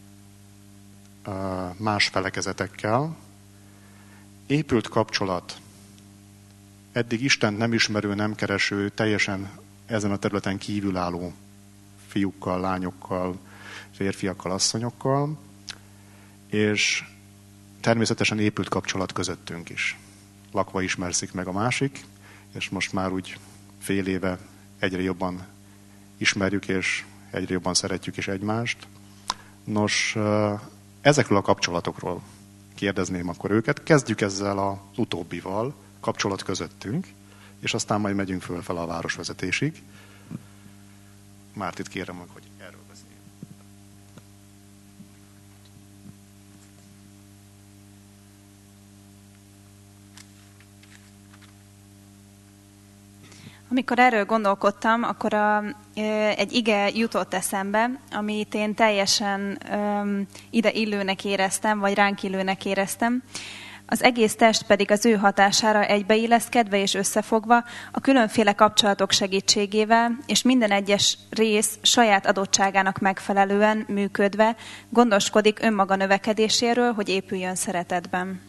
más felekezetekkel, épült kapcsolat eddig Istent nem ismerő, nem kereső, teljesen ezen a területen kívülálló fiúkkal, lányokkal, férfiakkal, asszonyokkal, és természetesen épült kapcsolat közöttünk is. Lakva ismerszik meg a másik, és most már úgy fél éve egyre jobban ismerjük, és egyre jobban szeretjük is egymást. Nos, ezekről a kapcsolatokról kérdezném akkor őket. Kezdjük ezzel az utóbbival, kapcsolat közöttünk, és aztán majd megyünk föl a városvezetésig. Mártit kérem meg, hogy erről beszélj. Amikor erről gondolkodtam, akkor egy ige jutott eszembe, amit én teljesen ide illőnek éreztem, vagy ránk illőnek éreztem. Az egész test pedig az ő hatására egybeilleszkedve és összefogva, a különféle kapcsolatok segítségével, és minden egyes rész saját adottságának megfelelően működve, gondoskodik önmaga növekedéséről, hogy épüljön szeretetben.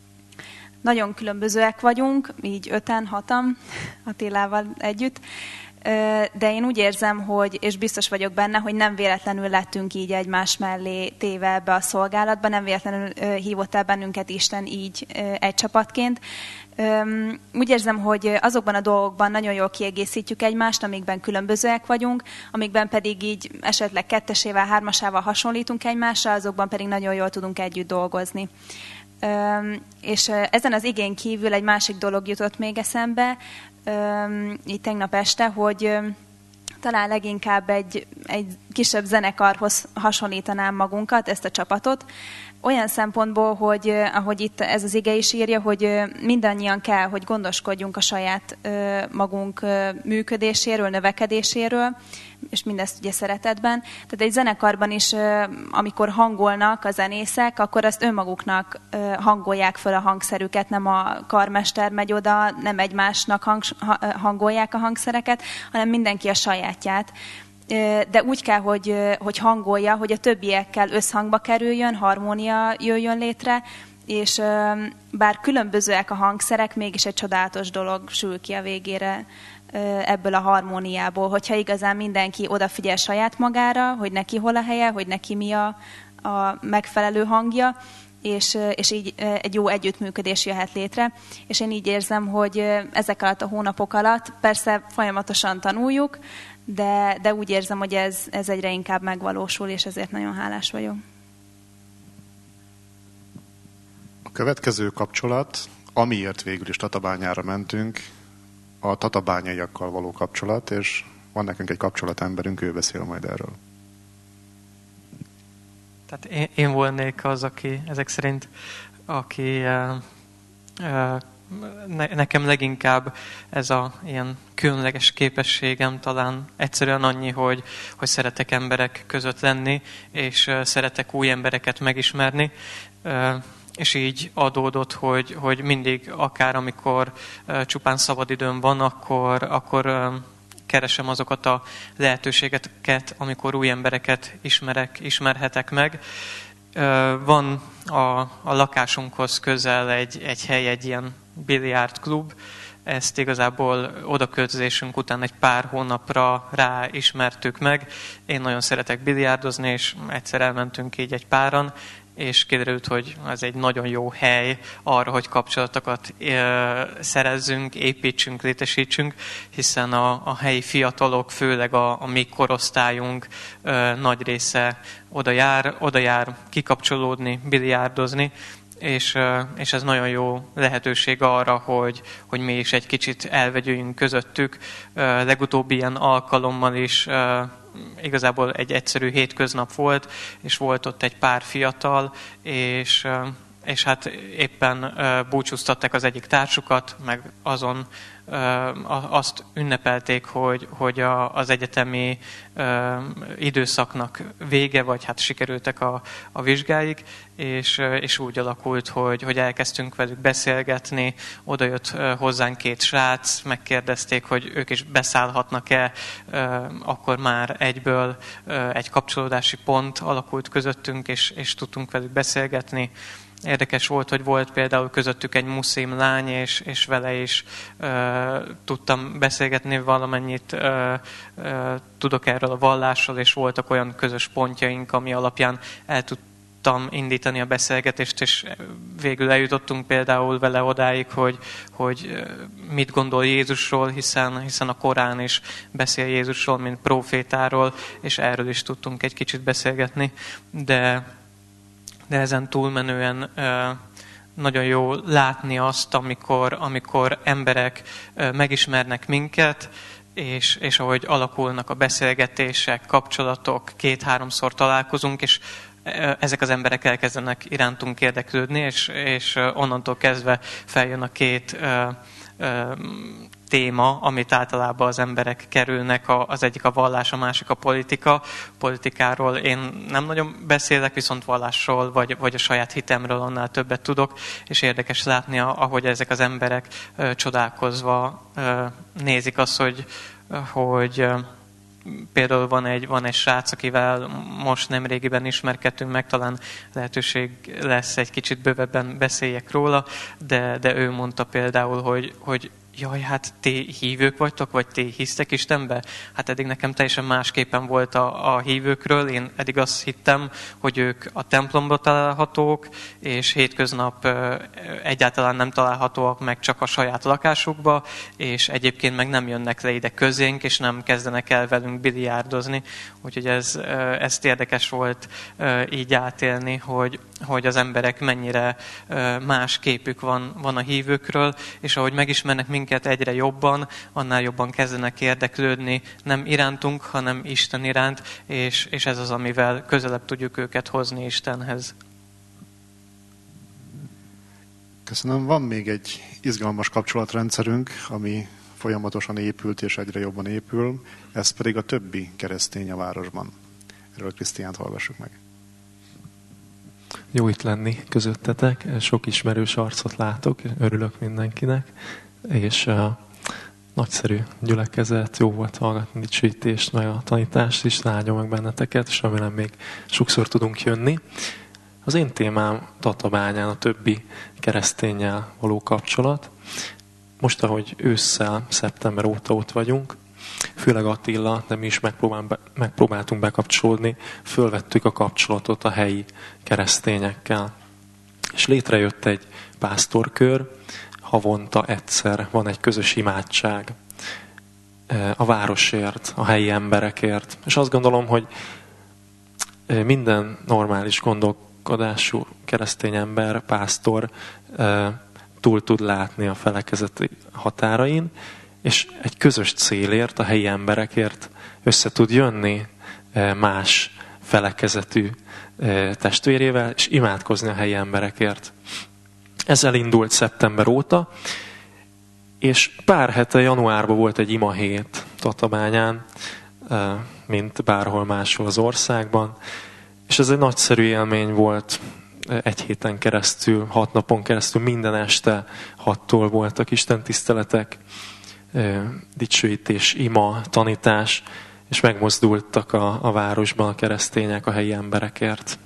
Nagyon különbözőek vagyunk, így 5-en, 6-an Attilával együtt. de én úgy érzem, hogy, és biztos vagyok benne, hogy nem véletlenül lettünk így egymás mellé téve ebbe a szolgálatba, nem véletlenül hívott el bennünket Isten így egy csapatként. Úgy érzem, hogy azokban a dolgokban nagyon jól kiegészítjük egymást, amikben különbözőek vagyunk, amikben pedig így esetleg kettesével, hármasával hasonlítunk egymásra, azokban pedig nagyon jól tudunk együtt dolgozni. És ezen az igén kívül egy másik dolog jutott még eszembe, így tegnap este, hogy talán leginkább egy kisebb zenekarhoz hasonlítanám magunkat, ezt a csapatot, olyan szempontból, hogy ahogy itt ez az ige is írja, hogy mindannyian kell, hogy gondoskodjunk a saját magunk működéséről, növekedéséről, és mindezt ugye szeretetben. Tehát egy zenekarban is, amikor hangolnak a zenészek, akkor azt önmaguknak hangolják föl a hangszerüket, nem a karmester megy oda, nem egymásnak hangolják a hangszereket, hanem mindenki a sajátját. De úgy kell, hogy hangolja, hogy a többiekkel összhangba kerüljön, harmónia jöjjön létre, és bár különbözőek a hangszerek, mégis egy csodálatos dolog sül ki a végére ebből a harmóniából, hogyha igazán mindenki odafigyel saját magára, hogy neki hol a helye, hogy neki mi a megfelelő hangja, és így egy jó együttműködés jöhet létre. És én így érzem, hogy ezek alatt a hónapok alatt persze folyamatosan tanuljuk, de úgy érzem, hogy ez egyre inkább megvalósul, és ezért nagyon hálás vagyok. A következő kapcsolat, amiért végül is Tatabányára mentünk, a tatabányaiakkal való kapcsolat, és van nekünk egy kapcsolatemberünk, ő beszél majd erről. Tehát én volnék az, aki ezek szerint, aki nekem leginkább ez a ilyen különleges képességem talán egyszerűen annyi, hogy szeretek emberek között lenni, és szeretek új embereket megismerni, és így adódott, hogy mindig, akár amikor csupán szabadidőm van, akkor keresem azokat a lehetőségeket, amikor új embereket ismerhetek meg. Van a lakásunkhoz közel egy hely, egy ilyen biliárdklub. Ezt igazából odaköltözésünk után egy pár hónapra rá ismertük meg. Én nagyon szeretek biliárdozni, és egyszer elmentünk így egy páran, és kiderült, hogy ez egy nagyon jó hely arra, hogy kapcsolatokat szerezzünk, építsünk, létesítsünk, hiszen a helyi fiatalok, főleg a mi korosztályunk nagy része oda jár kikapcsolódni, biliárdozni, és ez nagyon jó lehetőség arra, hogy mi is egy kicsit elvegyüljünk közöttük. Legutóbbi ilyen alkalommal is igazából egy egyszerű hétköznap volt, és volt ott egy pár fiatal, és hát éppen búcsúztatták az egyik társukat, meg azon azt ünnepelték, hogy az egyetemi időszaknak vége, vagy hát sikerültek a vizsgáik, és úgy alakult, hogy elkezdtünk velük beszélgetni, oda jött hozzánk két srác, megkérdezték, hogy ők is beszállhatnak-e, akkor már egyből egy kapcsolódási pont alakult közöttünk, és tudtunk velük beszélgetni. Érdekes volt, hogy volt például közöttük egy muszlim lány, és vele is tudtam beszélgetni valamennyit, tudok erről a vallásról, és voltak olyan közös pontjaink, ami alapján el tudtam indítani a beszélgetést, és végül eljutottunk például vele odáig, hogy mit gondol Jézusról, hiszen a Korán is beszél Jézusról, mint profétáról, és erről is tudtunk egy kicsit beszélgetni, de ezen túlmenően nagyon jó látni azt, amikor emberek megismernek minket, és ahogy alakulnak a beszélgetések, kapcsolatok, 2-3-szor találkozunk, és ezek az emberek elkezdenek irántunk érdeklődni, és onnantól kezdve feljön a két téma, amit általában az emberek kerülnek, az egyik a vallás, a másik a politika. Politikáról én nem nagyon beszélek, viszont vallásról, vagy a saját hitemről annál többet tudok, és érdekes látni, ahogy ezek az emberek csodálkozva nézik azt, hogy például van egy srác, akivel most nemrégiben ismerkedtünk meg, talán lehetőség lesz egy kicsit bővebben beszéljek róla, de ő mondta például, hogy jaj, hát ti hívők vagytok, vagy ti hisztek Istenbe? Hát eddig nekem teljesen másképpen volt a hívőkről. Én eddig azt hittem, hogy ők a templomban találhatók, és hétköznap egyáltalán nem találhatóak meg csak a saját lakásukba, és egyébként meg nem jönnek le ide közénk, és nem kezdenek el velünk biliárdozni. Úgyhogy ez érdekes volt így átélni, hogy az emberek mennyire más képük van a hívőkről, és ahogy megismernek minket egyre jobban, annál jobban kezdenek érdeklődni nem irántunk, hanem Isten iránt, és ez az, amivel közelebb tudjuk őket hozni Istenhez. Köszönöm. Van még egy izgalmas kapcsolatrendszerünk, ami folyamatosan épült és egyre jobban épül, ez pedig a többi keresztény a városban. Erről Krisztiánt hallgassuk meg. Jó itt lenni közöttetek, sok ismerős arcot látok, örülök mindenkinek, és nagyszerű gyülekezet, jó volt hallgatni dicsőítést, meg a tanítást is, áldjon meg benneteket, és remélem még sokszor tudunk jönni. Az én témám Tatabányán a többi kereszténnyel való kapcsolat. Most, ahogy ősszel, szeptember óta ott vagyunk, főleg Attila, de mi is megpróbáltunk bekapcsolódni, fölvettük a kapcsolatot a helyi keresztényekkel. És létrejött egy pásztorkör, havonta egyszer van egy közös imádság a városért, a helyi emberekért. És azt gondolom, hogy minden normális gondolkodású keresztény ember, pásztor túl tud látni a felekezeti határain, és egy közös célért, a helyi emberekért össze tud jönni más felekezetű testvérével, és imádkozni a helyi emberekért. Ez elindult szeptember óta, és pár hete januárban volt egy imahét Tatabányán, mint bárhol máshol az országban, és ez egy nagyszerű élmény volt. Egy héten keresztül, 6 napon keresztül, minden este 6-tól voltak istentiszteletek, dicsőítés, ima, tanítás, és megmozdultak a városban a keresztények a helyi emberekért.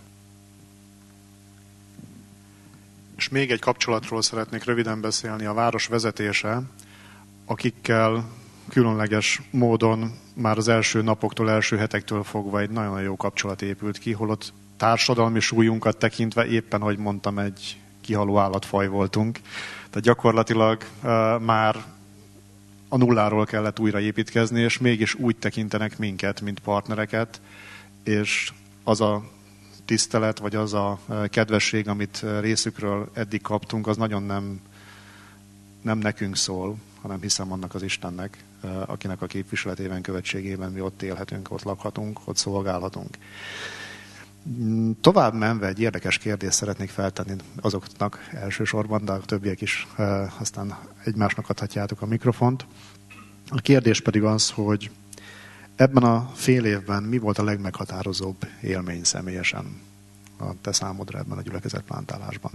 És még egy kapcsolatról szeretnék röviden beszélni, a város vezetése, akikkel különleges módon már az első napoktól, első hetektől fogva egy nagyon jó kapcsolat épült ki, holott társadalmi súlyunkat tekintve éppen, hogy mondtam, egy kihaló állatfaj voltunk. Tehát gyakorlatilag már a nulláról kellett újraépítkezni, és mégis úgy tekintenek minket, mint partnereket, és az a tisztelet, vagy az a kedvesség, amit részükről eddig kaptunk, az nagyon nem nekünk szól, hanem hiszem annak az Istennek, akinek a képviseletében, követségében mi ott élhetünk, ott lakhatunk, ott szolgálhatunk. Tovább menve egy érdekes kérdést szeretnék feltenni azoknak elsősorban, de a többiek is aztán egymásnak adhatjátok a mikrofont. A kérdés pedig az, hogy ebben a fél évben mi volt a legmeghatározóbb élmény személyesen a te számodra ebben a gyülekezetplántálásban?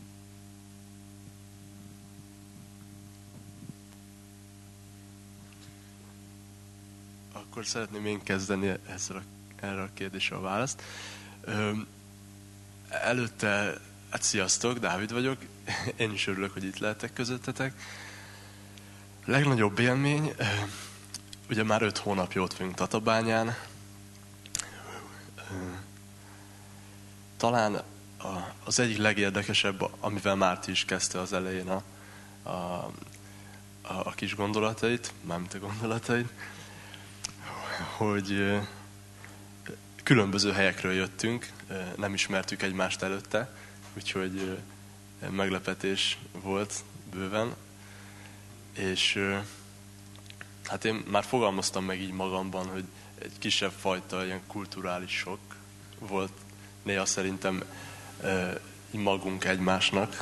Akkor szeretném én kezdeni erre a kérdésre a választ. Előtte, hát sziasztok, Dávid vagyok, én is örülök, hogy itt lehetek közöttetek. A legnagyobb élmény, ugye már 5 hónapja ott vagyunk Tatabányán. Talán az egyik legérdekesebb, amivel Márti is kezdte az elején a kis gondolatait, mármint a gondolatait, hogy különböző helyekről jöttünk, nem ismertük egymást előtte, úgyhogy meglepetés volt bőven. És hát én már fogalmaztam meg így magamban, hogy egy kisebb fajta ilyen kulturális sok volt néha szerintem így magunk egymásnak.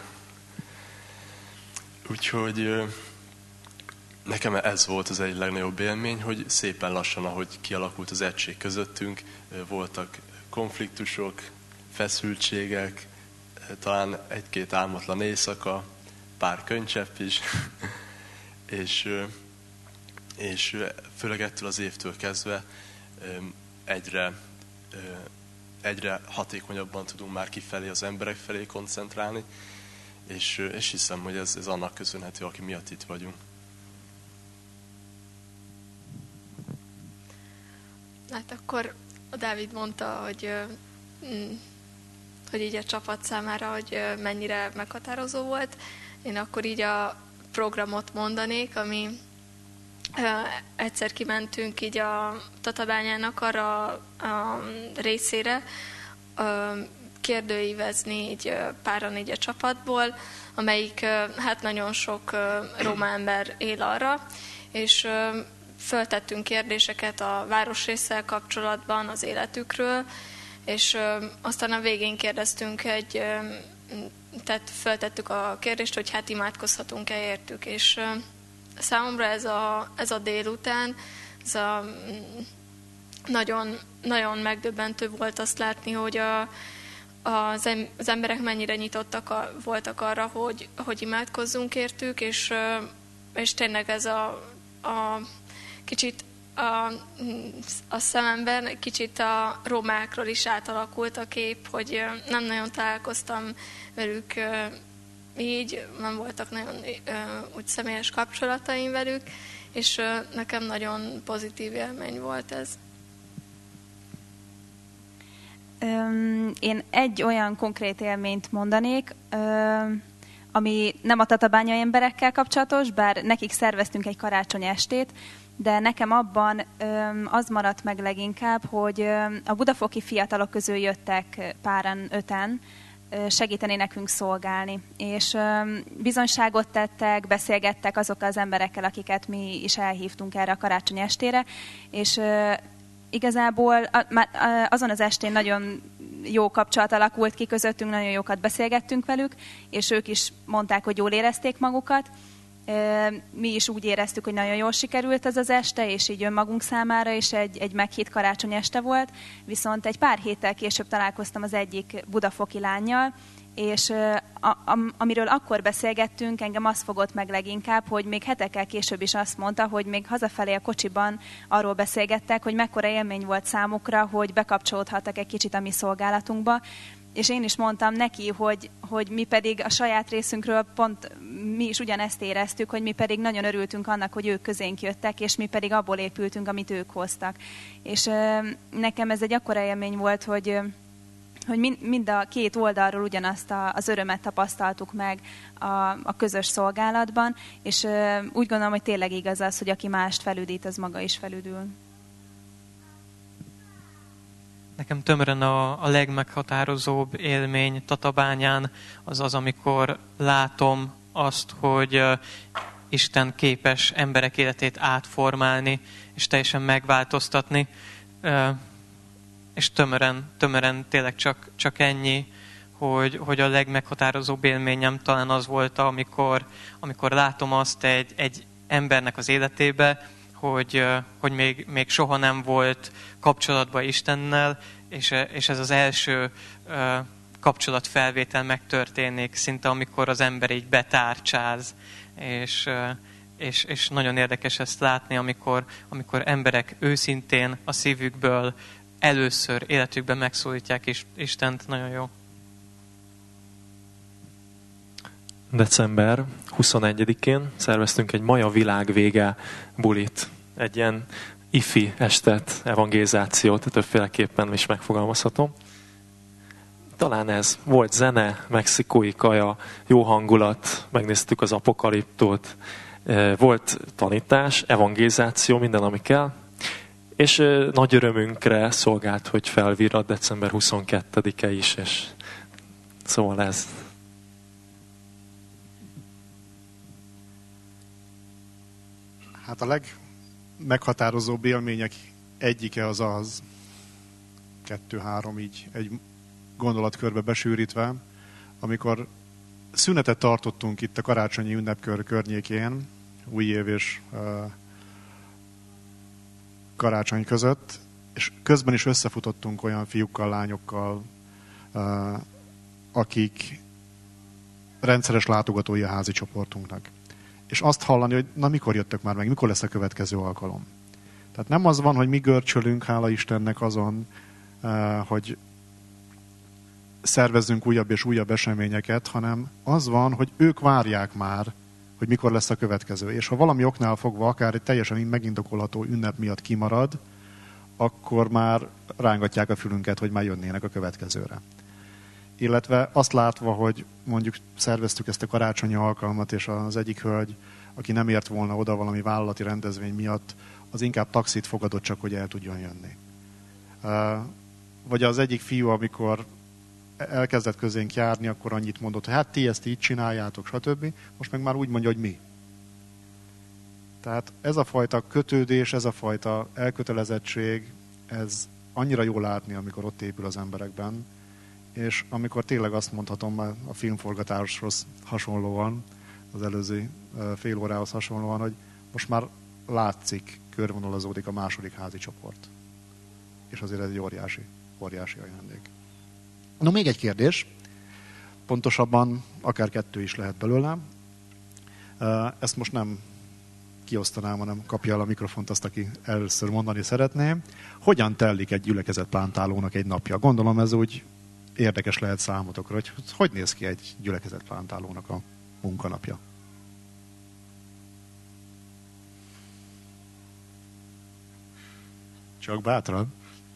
Úgyhogy nekem ez volt az egyik legnagyobb élmény, hogy szépen lassan, ahogy kialakult az egység közöttünk, voltak konfliktusok, feszültségek, talán 1-2 álmatlan éjszaka, pár könycsepp is, és főleg ettől az évtől kezdve egyre hatékonyabban tudunk már kifelé, az emberek felé koncentrálni, és hiszem, hogy ez annak köszönhető, aki miatt itt vagyunk. Hát akkor a Dávid mondta, hogy így a csapat számára, hogy mennyire meghatározó volt. Én akkor így a programot mondanék, ami egyszer kimentünk így a Tatabányának arra a részére, kérdőívezni így páran így a csapatból, amelyik hát nagyon sok roma ember él arra, és föltettünk kérdéseket a városrésszel kapcsolatban, az életükről, és aztán a végén kérdeztünk tehát föltettük a kérdést, hogy hát imádkozhatunk-e értük, és számomra ez a délután, nagyon, nagyon megdöbbentő volt azt látni, hogy az emberek mennyire nyitottak voltak arra, hogy imádkozzunk értük, és tényleg ez a kicsit a szememben kicsit a romákról is átalakult a kép, hogy nem nagyon találkoztam velük így, nem voltak nagyon úgy személyes kapcsolataim velük, és nekem nagyon pozitív élmény volt ez. Én egy olyan konkrét élményt mondanék, ami nem a tatabányai emberekkel kapcsolatos, bár nekik szerveztünk egy karácsony estét, de nekem abban az maradt meg leginkább, hogy a budafoki fiatalok közül jöttek páran, 5-en segíteni nekünk szolgálni. És bizonyságot tettek, beszélgettek azokkal az emberekkel, akiket mi is elhívtunk erre a karácsony estére, és igazából azon az estén nagyon jó kapcsolat alakult ki közöttünk, nagyon jókat beszélgettünk velük, és ők is mondták, hogy jól érezték magukat. Mi is úgy éreztük, hogy nagyon jól sikerült ez az este, és így önmagunk számára is egy meghitt karácsony este volt. Viszont egy pár héttel később találkoztam az egyik budafoki lánnyal, és amiről akkor beszélgettünk, engem az fogott meg leginkább, hogy még hetekkel később is azt mondta, hogy még hazafelé a kocsiban arról beszélgettek, hogy mekkora élmény volt számukra, hogy bekapcsolódhattak egy kicsit a mi szolgálatunkba. És én is mondtam neki, hogy mi pedig a saját részünkről pont mi is ugyanezt éreztük, hogy mi pedig nagyon örültünk annak, hogy ők közénk jöttek, és mi pedig abból épültünk, amit ők hoztak. És nekem ez egy akkora élmény volt, hogy mind a két oldalról ugyanazt az örömet tapasztaltuk meg a közös szolgálatban, és úgy gondolom, hogy tényleg igaz az, hogy aki mást felüdít, az maga is felüdül. Nekem tömören a legmeghatározóbb élmény Tatabányán az, amikor látom azt, hogy Isten képes emberek életét átformálni, és teljesen megváltoztatni. És tömören tényleg csak ennyi, hogy a legmeghatározóbb élményem talán az volt, amikor látom azt egy embernek az életébe, hogy még soha nem volt kapcsolatban Istennel, és ez az első kapcsolatfelvétel megtörténik, szinte amikor az ember így betárcsáz, és nagyon érdekes ezt látni, amikor emberek őszintén a szívükből először életükben megszólítják Istent. Nagyon jó. December 21-én szerveztünk egy Maja világvége bulit, egy ilyen ifi estet, evangelizációt, többféleképpen is megfogalmazhatom. Talán ez volt zene, mexikói kaja, jó hangulat, megnéztük az apokaliptót, volt tanítás, evangelizáció, minden, ami kell, és nagy örömünkre szolgált, hogy felvirrat december 22-e is, és szóval ez. Hát a legmeghatározóbb élmények egyike az 2-3 így egy gondolatkörbe besűrítve, amikor szünetet tartottunk itt a karácsonyi ünnepkör környékén, új év és karácsony között, és közben is összefutottunk olyan fiúkkal, lányokkal, akik rendszeres látogatói a házi csoportunknak. És azt hallani, hogy na mikor jöttök már meg, mikor lesz a következő alkalom. Tehát nem az van, hogy mi görcsölünk, hála Istennek azon, hogy szervezzünk újabb és újabb eseményeket, hanem az van, hogy ők várják már, hogy mikor lesz a következő. És ha valami oknál fogva, akár egy teljesen megindokolható ünnep miatt kimarad, akkor már rángatják a fülünket, hogy már jönnének a következőre. Illetve azt látva, hogy mondjuk szerveztük ezt a karácsonyi alkalmat, és az egyik hölgy, aki nem ért volna oda valami vállalati rendezvény miatt, az inkább taxit fogadott csak, hogy el tudjon jönni. Vagy az egyik fiú, amikor elkezdett közénk járni, akkor annyit mondott, hogy hát ti ezt így csináljátok, stb. Most meg már úgy mondja, hogy mi. Tehát ez a fajta kötődés, ez a fajta elkötelezettség, ez annyira jól látni, amikor ott épül az emberekben, és amikor tényleg azt mondhatom a filmforgatáshoz hasonlóan, az előző fél órához hasonlóan, hogy most már látszik, körvonalazódik a második házi csoport. És azért ez egy óriási ajándék. No, még egy kérdés, pontosabban akár 2 is lehet belőle. Ezt most nem kiosztanám, hanem kapja el a mikrofont azt, aki először mondani szeretné. Hogyan telik egy gyülekezetplántálónak egy napja? Gondolom ez úgy érdekes lehet számotokra, hogy néz ki egy gyülekezetplántálónak a munkanapja. Csak bátran.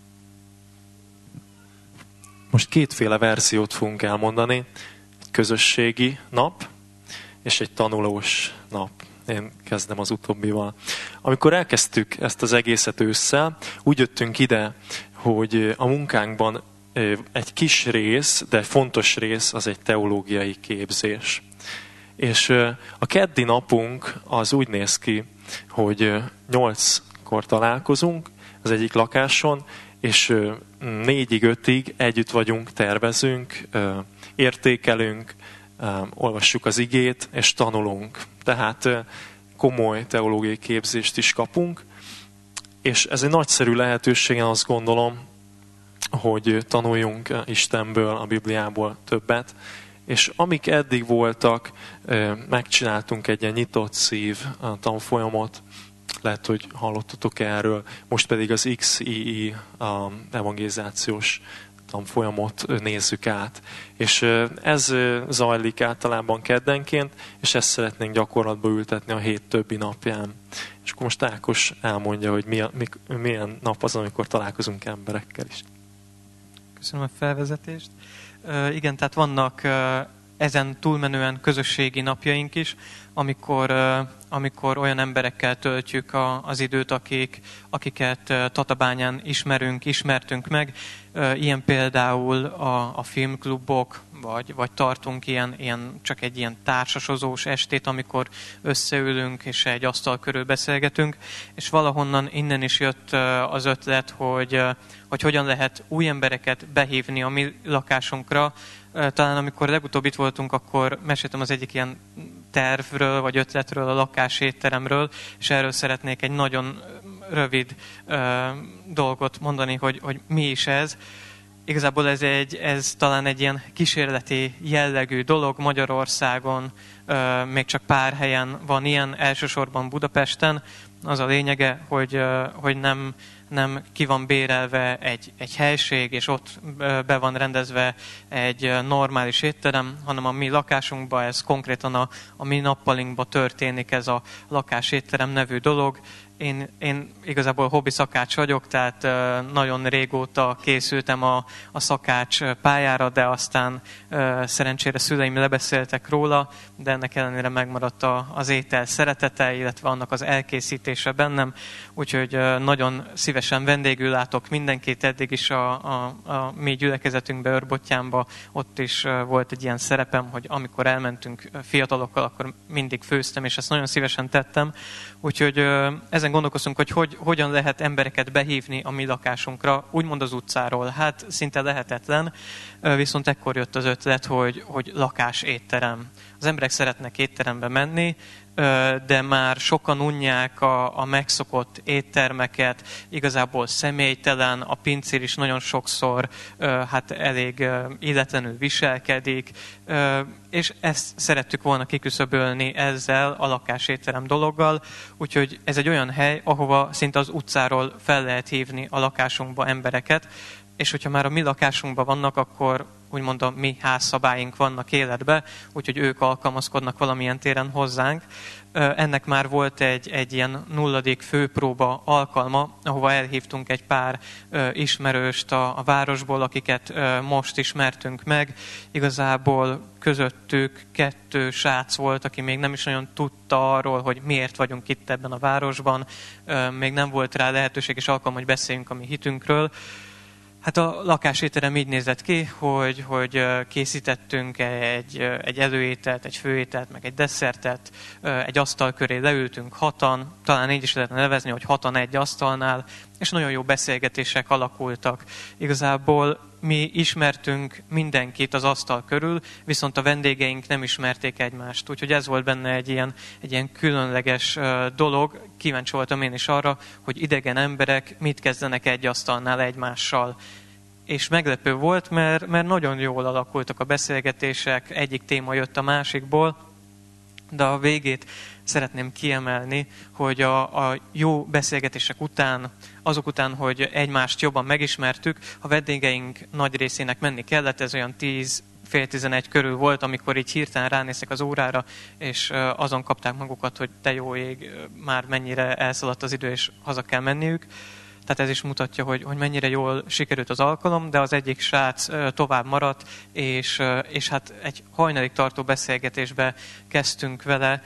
Most 2 verziót fogunk elmondani. Egy közösségi nap, és egy tanulós nap. Én kezdem az utóbbival. Amikor elkezdtük ezt az egészet ősszel, úgy jöttünk ide, hogy a munkánkban egy kis rész, de fontos rész az egy teológiai képzés. És a keddi napunk az úgy néz ki, hogy 8-kor találkozunk az egyik lakáson, és 4-5-ig együtt vagyunk, tervezünk, értékelünk, olvassuk az igét, és tanulunk. Tehát komoly teológiai képzést is kapunk, és ez egy nagyszerű lehetőség, én azt gondolom, hogy tanuljunk Istenből, a Bibliából többet, és amik eddig voltak, megcsináltunk egy ilyen nyitott szív tanfolyamot, lehet, hogy hallottatok erről, most pedig az XII evangelizációs tanfolyamot nézzük át. És ez zajlik általában keddenként, és ezt szeretnénk gyakorlatba ültetni a hét többi napján. És akkor most Ákos elmondja, hogy milyen nap az, amikor találkozunk emberekkel is. Köszönöm a felvezetést. Igen, tehát vannak ezen túlmenően közösségi napjaink is, amikor olyan emberekkel töltjük az időt, akiket Tatabányán ismertünk meg. Ilyen például a filmklubok, vagy tartunk csak egy ilyen társasozós estét, amikor összeülünk és egy asztal körül beszélgetünk, és valahonnan innen is jött az ötlet, hogy hogyan lehet új embereket behívni a mi lakásunkra. Talán amikor legutóbb itt voltunk, akkor meséltem az egyik ilyen tervről, vagy ötletről, a lakásétteremről, és erről szeretnék egy nagyon rövid dolgot mondani, hogy mi is ez. Igazából ez talán egy ilyen kísérleti jellegű dolog Magyarországon, még csak pár helyen van ilyen, elsősorban Budapesten. Az a lényege, hogy nem ki van bérelve egy helység, és ott be van rendezve egy normális étterem, hanem a mi lakásunkban, ez konkrétan a mi nappalinkban történik ez a lakásétterem nevű dolog. Én igazából hobbi szakács vagyok, tehát nagyon régóta készültem a szakács pályára, de aztán szerencsére szüleim lebeszéltek róla, de ennek ellenére megmaradt az étel szeretete, illetve annak az elkészítése bennem, úgyhogy nagyon szívesen vendégül látok mindenkit, eddig is a mi gyülekezetünkbe, Őrbottyánba, ott is volt egy ilyen szerepem, hogy amikor elmentünk fiatalokkal, akkor mindig főztem, és ezt nagyon szívesen tettem, úgyhogy ezen gondolkoztunk, hogy hogyan lehet embereket behívni a mi lakásunkra, úgymond az utcáról. Hát szinte lehetetlen, viszont ekkor jött az ötlet, hogy lakásétterem. Az emberek szeretnek étterembe menni, de már sokan unják a megszokott éttermeket, igazából személytelen, a pincér is nagyon sokszor elég illetlenül viselkedik, és ezt szerettük volna kiküszöbölni ezzel a lakásétterem dologgal, úgyhogy ez egy olyan hely, ahova szinte az utcáról fel lehet hívni a lakásunkba embereket, és hogyha már a mi lakásunkban vannak, akkor úgymond a mi házszabályink vannak életbe, úgyhogy ők alkalmazkodnak valamilyen téren hozzánk. Ennek már volt egy ilyen 0. főpróba alkalma, ahova elhívtunk egy pár ismerőst a városból, akiket most ismertünk meg. Igazából közöttük 2 srác volt, aki még nem is nagyon tudta arról, hogy miért vagyunk itt ebben a városban. Még nem volt rá lehetőség és alkalom, hogy beszéljünk a mi hitünkről. Hát a lakásételem így nézett ki, hogy készítettünk egy előételt, egy főételt, meg egy desszertet, egy asztal köré leültünk 6-an, talán így is lehetne nevezni, hogy 6-an egy asztalnál, és nagyon jó beszélgetések alakultak. Igazából mi ismertünk mindenkit az asztal körül, viszont a vendégeink nem ismerték egymást. Úgyhogy ez volt benne egy ilyen különleges dolog. Kíváncsi voltam én is arra, hogy idegen emberek mit kezdenek egy asztalnál egymással. És meglepő volt, mert nagyon jól alakultak a beszélgetések, egyik téma jött a másikból, de a végét szeretném kiemelni, hogy a jó beszélgetések után, azok után, hogy egymást jobban megismertük, a vendégeink nagy részének menni kellett, ez olyan 10, fél 11 körül volt, amikor így hirtelen ránéztek az órára, és azon kapták magukat, hogy te jó ég, már mennyire elszaladt az idő, és haza kell menniük. Tehát ez is mutatja, hogy mennyire jól sikerült az alkalom, de az egyik srác tovább maradt, és hát egy hajnalig tartó beszélgetésbe kezdtünk vele.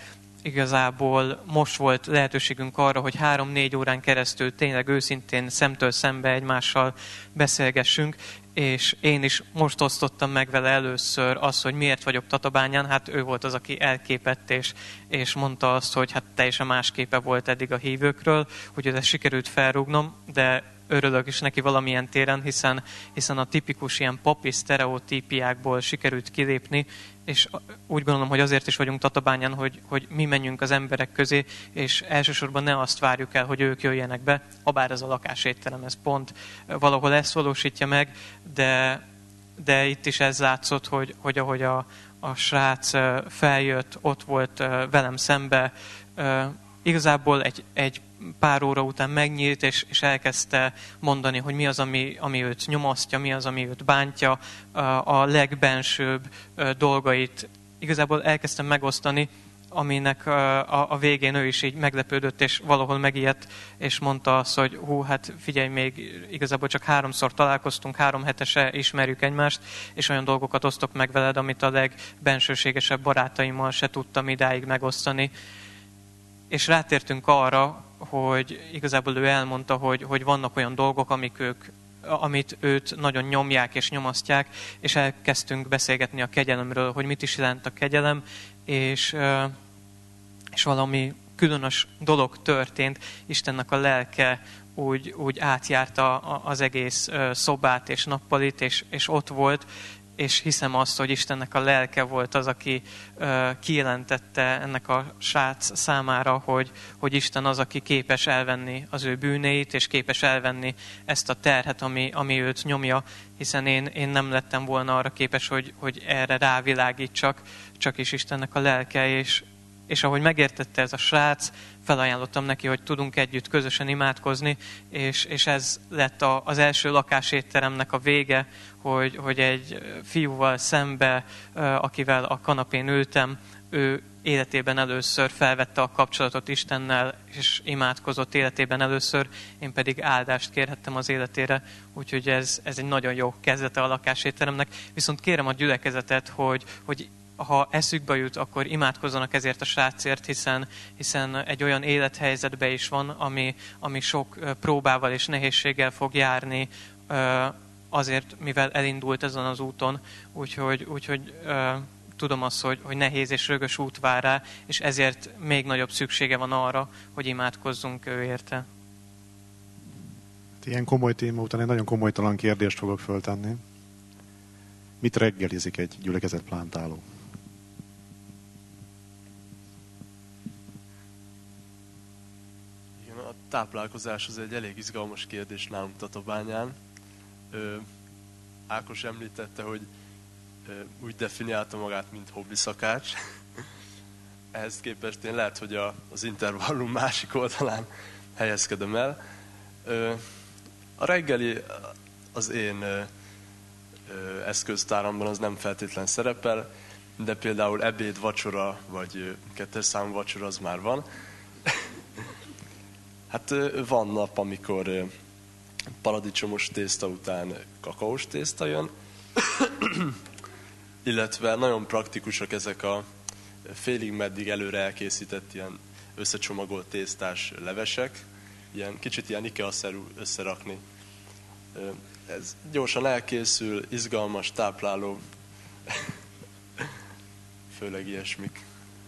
Igazából most volt lehetőségünk arra, hogy 3-4 órán keresztül tényleg őszintén szemtől szembe egymással beszélgessünk, és én is most osztottam meg vele először azt, hogy miért vagyok Tatabányán. Hát ő volt az, aki elképett, és mondta azt, hogy hát teljesen más képe volt eddig a hívőkről, úgyhogy ezt sikerült felrúgnom, de örülök is neki valamilyen téren, hiszen a tipikus ilyen papi sztereotípiákból sikerült kilépni, és úgy gondolom, hogy azért is vagyunk Tatabányán, hogy mi menjünk az emberek közé, és elsősorban ne azt várjuk el, hogy ők jöjjenek be, habár ez a lakásétterem, ez pont valahol ezt valósítja meg, de itt is ez látszott, hogy ahogy a srác feljött, ott volt velem szembe, igazából egy pár óra után megnyílt, és elkezdte mondani, hogy mi az, ami őt nyomasztja, mi az, ami őt bántja, a legbensőbb dolgait. Igazából elkezdtem megosztani, aminek a végén ő is így meglepődött, és valahol megijedt, és mondta azt, hogy hát figyelj, még igazából csak 3-szor találkoztunk, 3 hetese ismerjük egymást, és olyan dolgokat osztok meg veled, amit a legbensőségesebb barátaimmal se tudtam idáig megosztani. És rátértünk arra, hogy igazából ő elmondta, hogy vannak olyan dolgok, amit őt nagyon nyomják és nyomasztják, és elkezdtünk beszélgetni a kegyelemről, hogy mit is jelent a kegyelem, és valami különös dolog történt. Istennek a lelke úgy átjárta az egész szobát és nappalit, és ott volt, és hiszem azt, hogy Istennek a lelke volt az, aki kijelentette ennek a srác számára, hogy Isten az, aki képes elvenni az ő bűneit, és képes elvenni ezt a terhet, ami őt nyomja, hiszen én nem lettem volna arra képes, hogy erre rávilágítsak, csak is Istennek a lelke, és ahogy megértette ez a srác, felajánlottam neki, hogy tudunk együtt közösen imádkozni, és ez lett az első lakásétteremnek a vége, hogy egy fiúval szembe, akivel a kanapén ültem, ő életében először felvette a kapcsolatot Istennel, és imádkozott életében először, én pedig áldást kérhettem az életére, úgyhogy ez egy nagyon jó kezdete a lakásétteremnek. Viszont kérem a gyülekezetet, hogy ha eszükbe jut, akkor imádkozzanak ezért a srácért, hiszen egy olyan élethelyzetben is van, ami sok próbával és nehézséggel fog járni, azért, mivel elindult ezen az úton, úgyhogy tudom azt, hogy nehéz és rögös út vár rá, és ezért még nagyobb szüksége van arra, hogy imádkozzunk ő érte. Ilyen komoly téma után egy nagyon komolytalan kérdést fogok föltenni. Mit reggelizik egy gyülekezetplántáló? Igen, a táplálkozás az egy elég izgalmas kérdés nálunk Tatabányán. Ákos említette, hogy úgy definiálta magát, mint hobbiszakács. Ehhez képest én lehet, hogy az intervallum másik oldalán helyezkedem el. A reggeli az én eszköztáramban az nem feltétlen szerepel, de például ebéd, vacsora, vagy 2. számú vacsora az már van. Hát van nap, amikor paradicsomos tészta után kakaós tészta jön, illetve nagyon praktikusak ezek a félig meddig előre elkészített ilyen összecsomagolt tésztás levesek, kicsit ilyen IKEA-szerű összerakni. Ez gyorsan elkészül, izgalmas, tápláló, főleg ilyesmik.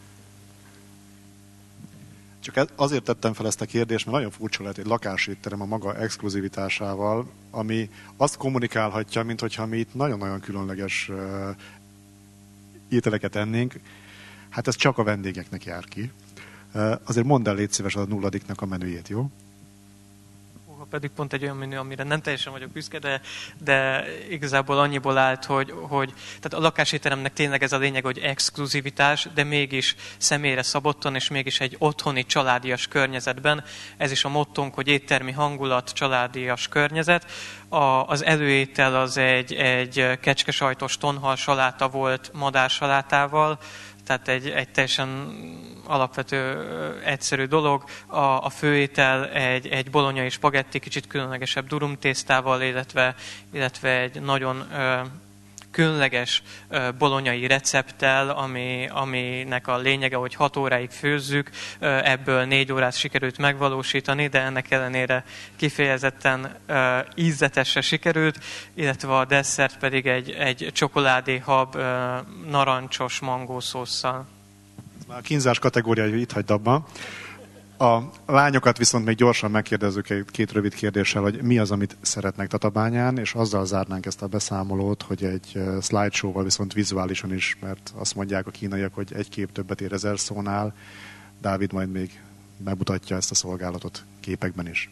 Csak azért tettem fel ezt a kérdést, mert nagyon furcsa lehet egy lakásétterem a maga exkluzivitásával, ami azt kommunikálhatja, mintha mi itt nagyon-nagyon különleges ételeket ennénk. Hát ez csak a vendégeknek jár ki. Azért mondd el, légy szíves, a nulladiknak a menüjét, jó? Pedig pont egy olyan menü, amire nem teljesen vagyok büszke, de igazából annyiból állt, hogy tehát a lakásétteremnek tényleg ez a lényeg, hogy exkluzivitás, de mégis személyre szabottan, és mégis egy otthoni, családias környezetben. Ez is a mottónk, hogy éttermi hangulat, családias környezet. Az előétel az egy kecskesajtos tonhal saláta volt madársalátával, tehát egy teljesen alapvető, egyszerű dolog. A főétel egy bolonyai spagetti, kicsit különlegesebb durumtésztával, illetve egy nagyon különleges bolonyai recepttel, aminek a lényege, hogy 6 óráig főzzük, ebből 4 órát sikerült megvalósítani, de ennek ellenére kifejezetten ízletesre sikerült, illetve a desszert pedig egy csokoládéhab narancsos mangószósszal. A kínzás kategóriája itt hagyd abba. A lányokat viszont még gyorsan megkérdezzük 2 rövid kérdéssel, hogy mi az, amit szeretnek Tatabányán, és azzal zárnánk ezt a beszámolót, hogy egy slideshow-val viszont vizuálisan is, mert azt mondják a kínaiak, hogy egy kép többet ér 1000 szónál. Dávid majd még bemutatja ezt a szolgálatot képekben is.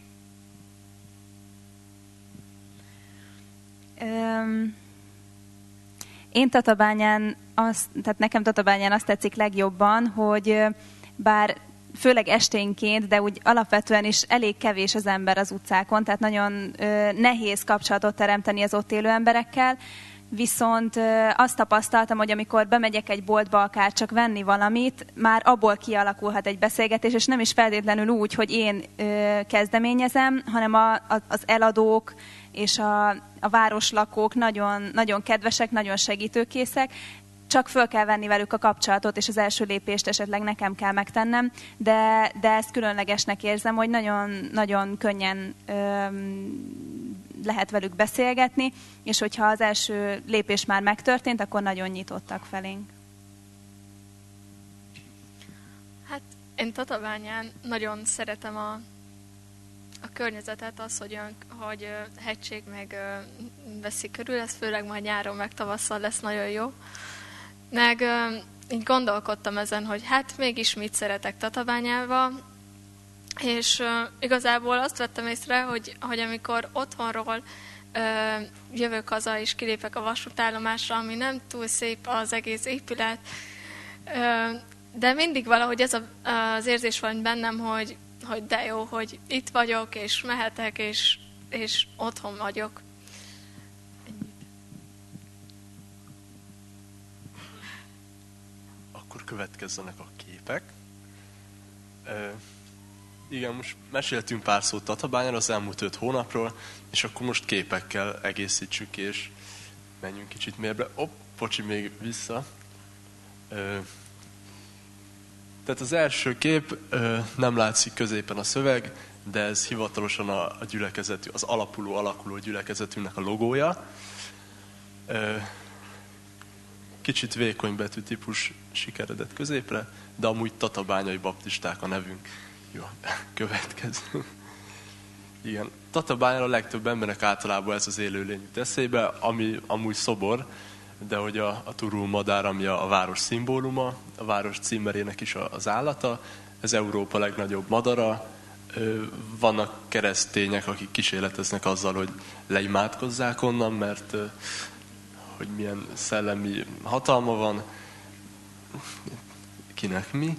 Én Tatabányán, tehát nekem Tatabányán azt tetszik legjobban, hogy bár főleg esténként, de úgy alapvetően is elég kevés az ember az utcákon, tehát nagyon nehéz kapcsolatot teremteni az ott élő emberekkel, viszont azt tapasztaltam, hogy amikor bemegyek egy boltba akár csak venni valamit, már abból kialakulhat egy beszélgetés, és nem is feltétlenül úgy, hogy én kezdeményezem, hanem az eladók és a városlakók nagyon, nagyon kedvesek, nagyon segítőkészek, csak föl kell venni velük a kapcsolatot, és az első lépést esetleg nekem kell megtennem, de ezt különlegesnek érzem, hogy nagyon, nagyon könnyen lehet velük beszélgetni, és hogyha az első lépés már megtörtént, akkor nagyon nyitottak felénk. Hát én Tatabányán nagyon szeretem a környezetet, az, hogy hegység meg veszi körül, ez főleg majd nyáron meg tavasszal lesz nagyon jó. Meg így gondolkodtam ezen, hogy hát mégis mit szeretek Tatabányával, és igazából azt vettem észre, hogy amikor otthonról jövök haza és kilépek a vasútállomásra, ami nem túl szép az egész épület, de mindig valahogy ez az érzés van bennem, hogy de jó, hogy itt vagyok, és mehetek, és otthon vagyok. Akkor következzenek a képek. Igen, most meséltünk pár szót Tatabányáról az elmúlt 5 hónapról, és akkor most képekkel egészítsük ki, és menjünk kicsit mélyebbre. Bocsi, még vissza. Tehát az első kép, nem látszik középen a szöveg, de ez hivatalosan a gyülekezetű, az alakuló gyülekezetünknek a logója. Kicsit vékony betűtípus sikeredett középre, de amúgy tatabányai baptisták a nevünk. Jó, következő. Igen, Tatabányára a legtöbb embernek általában ez az élőlény jut eszébe, ami amúgy szobor, de hogy a turul madár, ami a város szimbóluma, a város címerének is az állata, ez Európa legnagyobb madara. Vannak keresztények, akik kísérleteznek azzal, hogy leimádkozzák onnan, mert hogy milyen szellemi hatalma van, kinek mi.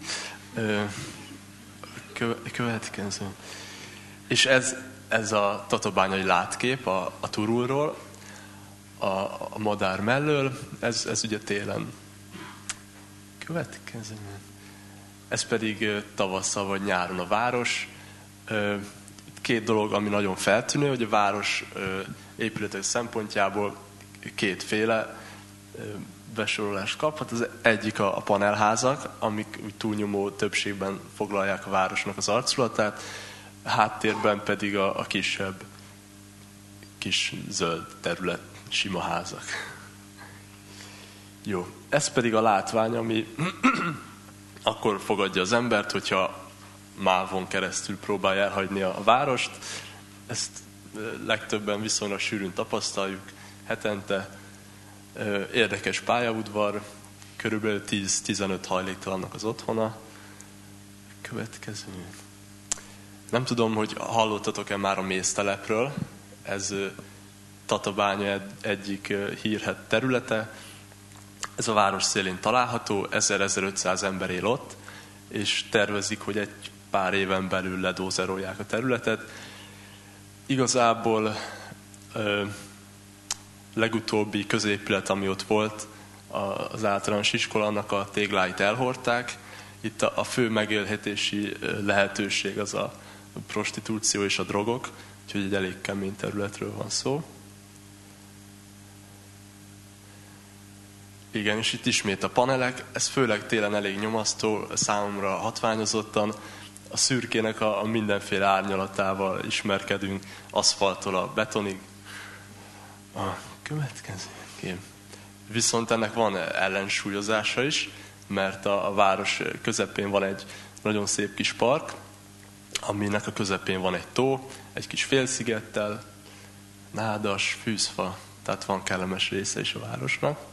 Következő. És ez a tatabányai látkép a turulról. a madár mellől, ez ugye télen. Következő. Ez pedig tavasszal vagy nyáron a város. Két dolog, ami nagyon feltűnő, hogy a város épületek szempontjából kétféle besorolást kaphat. Az egyik a panelházak, amik úgy túlnyomó többségben foglalják a városnak az arculatát, háttérben pedig a kisebb, kis zöld terület, sima házak. Jó, ez pedig a látvány, ami akkor fogadja az embert, hogyha mávon keresztül próbálja elhagyni a várost. Ezt legtöbben viszonylag sűrűn tapasztaljuk hetente. Érdekes pályaudvar, körülbelül 10-15 hajléktalannak az otthona. Következő. Nem tudom, hogy hallottatok-e már a méztelepről. Ez Tatabánya egyik hírhedt területe. Ez a város szélén található, 1000-1500 ember él ott, és tervezik, hogy egy pár éven belül ledózerolják a területet. Igazából legutóbbi középület, ami ott volt, az általános iskolának a tégláit elhordták. Itt a fő megélhetési lehetőség az a prostitúció és a drogok, úgyhogy egy elég kemény területről van szó. Igen, és itt ismét a panelek, ez főleg télen elég nyomasztó, számomra hatványozottan. A szürkének a mindenféle árnyalatával ismerkedünk, aszfalttól a betonig. A következő kép. Viszont ennek van ellensúlyozása is, mert a város közepén van egy nagyon szép kis park, aminek a közepén van egy tó, egy kis félszigettel, nádas, fűzfa, tehát van kellemes része is a városnak.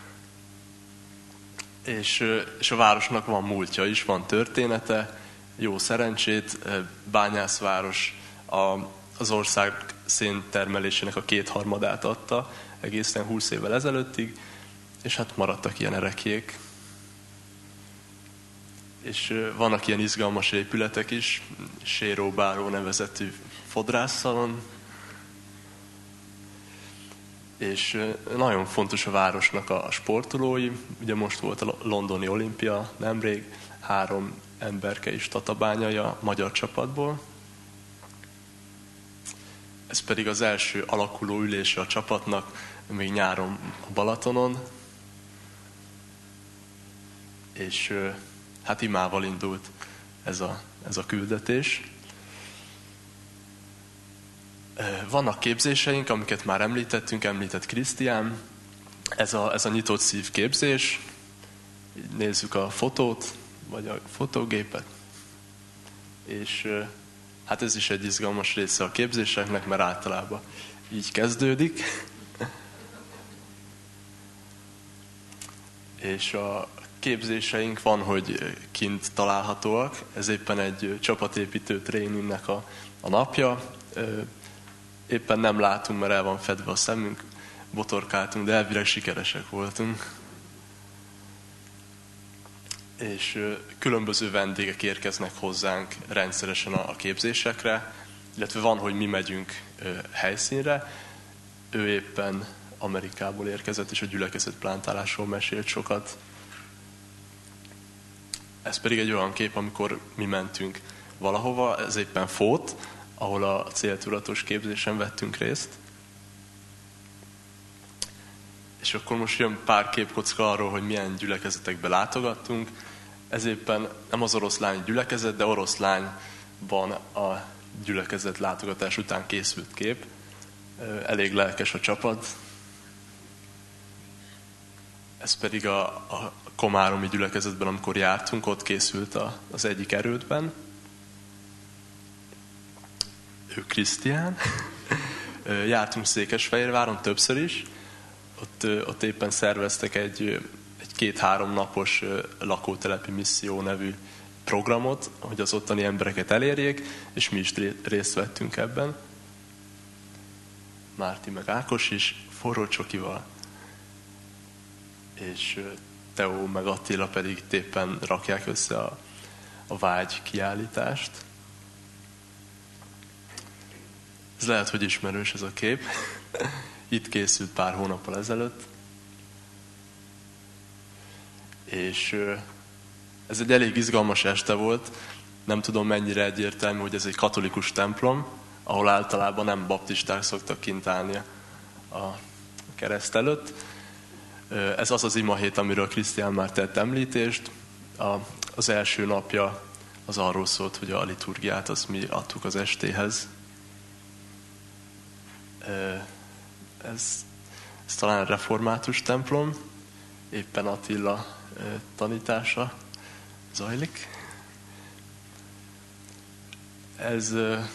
És a városnak van múltja is, van története, jó szerencsét, bányászváros, az ország széntermelésének a 2/3 adta egészen 20 évvel ezelőttig, és hát maradtak ilyen ereklyék. És vannak ilyen izgalmas épületek is, Séróbáró nevezetű fodrászszalon, és nagyon fontos a városnak a sportolói. Ugye most volt a londoni olimpia nemrég, 3 emberke is tatabányai a magyar csapatból. Ez pedig az első alakuló ülése a csapatnak, még nyáron a Balatonon. És hát imával indult ez a küldetés. Vannak képzéseink, amiket már említett Krisztián. Ez a nyitott szív képzés. Nézzük a fotót, vagy a fotógépet. És hát ez is egy izgalmas része a képzéseknek, mert általában így kezdődik. És a képzéseink van, hogy kint találhatóak. Ez éppen egy csapatépítő tréningnek a napja. Éppen nem látunk, mert el van fedve a szemünk, botorkáltunk, de elvileg sikeresek voltunk. És különböző vendégek érkeznek hozzánk rendszeresen a képzésekre, illetve van, hogy mi megyünk helyszínre. Ő éppen Amerikából érkezett, és a gyülekezet plántálásról mesélt sokat. Ez pedig egy olyan kép, amikor mi mentünk valahova, ez éppen Fót, ahol a céltudatos képzésen vettünk részt. És akkor most jön pár képkocka arról, hogy milyen gyülekezetekbe látogattunk. Ez éppen nem az oroszláni gyülekezet, de oroszlányban a gyülekezet látogatás után készült kép. Elég lelkes a csapat. Ez pedig a komáromi gyülekezetben, amikor jártunk, ott készült az egyik erődben. Ő Krisztián. Jártunk Székesfehérváron többször is. Ott éppen szerveztek egy 2-3 napos lakótelepi misszió nevű programot, hogy az ottani embereket elérjék, és mi is részt vettünk ebben. Márti meg Ákos is, forró csokival. És Teó meg Attila pedig éppen rakják össze a vágy kiállítást. Ez lehet, hogy ismerős ez a kép. itt készült pár hónappal ezelőtt. És ez egy elég izgalmas este volt. Nem tudom, mennyire egyértelmű, hogy ez egy katolikus templom, ahol általában nem baptisták szoktak kint állni a kereszt előtt. Ez az az imahét, amiről Krisztián már tett említést. Az első napja az arról szólt, hogy a liturgiát azt mi adtuk az estéhez. Ez talán református templom, éppen Attila tanítása zajlik. Ez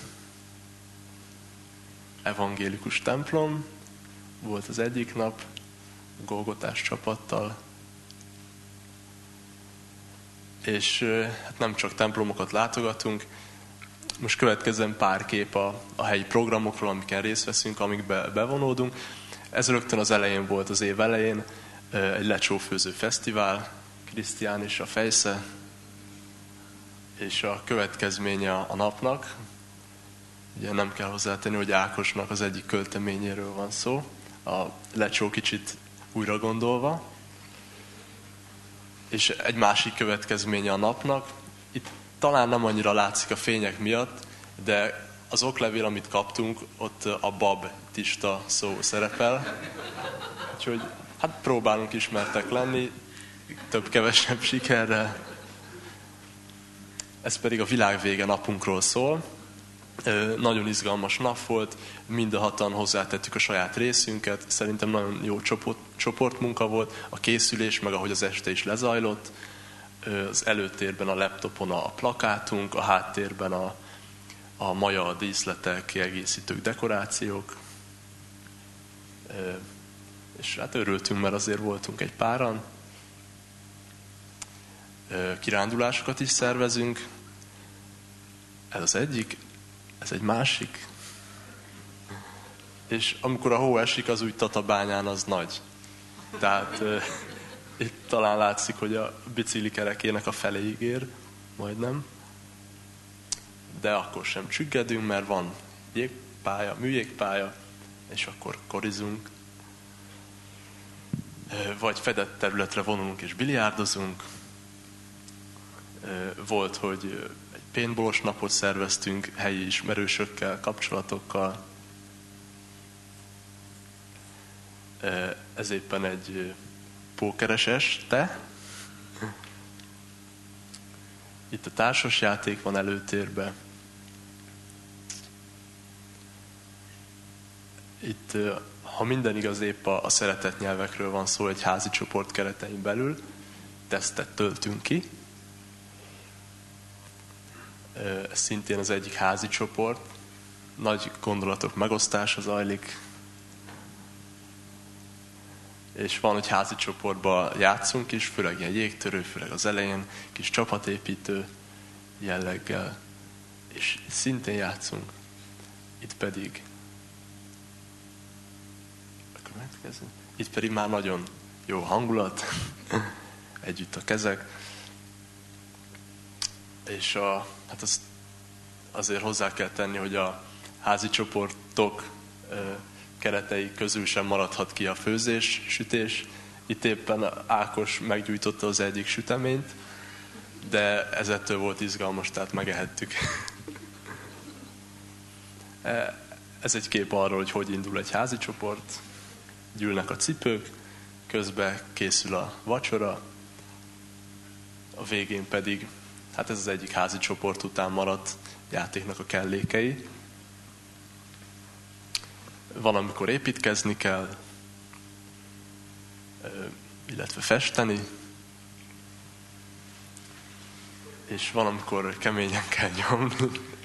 evangélikus templom, volt az egyik nap, Golgotás csapattal. És hát nem csak templomokat látogatunk, most következzen pár kép a helyi programokról, amiken részt veszünk, amikbe bevonódunk. Ez rögtön az elején volt, az év elején, egy lecsófőző fesztivál, Krisztián és a Fejsze, és a következménye a napnak, ugye nem kell hozzátenni, hogy Ákosnak az egyik költeményéről van szó, a lecsó kicsit újra gondolva, és egy másik következménye a napnak, itt talán nem annyira látszik a fények miatt, de az oklevél, amit kaptunk, ott a baptista szó szerepel, úgyhogy hát próbálunk ismertek lenni, több-kevesebb sikerrel. Ez pedig a világvége napunkról szól. Nagyon izgalmas nap volt, mind a hatan hozzátettük a saját részünket, szerintem nagyon jó csoportmunka volt, a készülés, meg ahogy az este is lezajlott. Az előtérben a laptopon a plakátunk, a háttérben a maja, a díszletek, kiegészítők, dekorációk. És hát örültünk, mert azért voltunk egy páran. Kirándulásokat is szervezünk. Ez az egyik, ez egy másik. És amikor a hó esik, az úgy Tatabányán az nagy. Tehát itt talán látszik, hogy a bicikli kerekének a feléig ér, majdnem. De akkor sem csüggedünk, mert van jégpálya, műjégpálya, és akkor korizunk. Vagy fedett területre vonulunk és biliárdozunk. Volt, hogy egy paintballos napot szerveztünk helyi ismerősökkel, kapcsolatokkal. Ez éppen egy pókeres este. Itt a társasjáték van előtérben. Itt, ha minden igaz, épp a szeretett nyelvekről van szó egy házi csoport keretein belül. Tesztet töltünk ki. Ez szintén az egyik házi csoport. Nagy gondolatok megosztása zajlik. És van, hogy házi csoportban játszunk is, főleg ilyen jégtörő, főleg az elején, kis csapatépítő jelleggel. És szintén játszunk. Itt pedig a következő. Itt pedig már nagyon jó hangulat. Együtt a kezek. És hát azt azért hozzá kell tenni, hogy a házi csoportok keretei közül sem maradhat ki a főzés, sütés. Itt éppen Ákos meggyújtotta az egyik süteményt, de ez ettől volt izgalmas, tehát megehettük. Ez egy kép arról, hogy indul egy házi csoport, gyűlnek a cipők, közben készül a vacsora, a végén pedig, hát ez az egyik házi csoport után maradt játéknak a kellékei. Van, amikor építkezni kell, illetve festeni, és van, amikor keményen kell nyomni.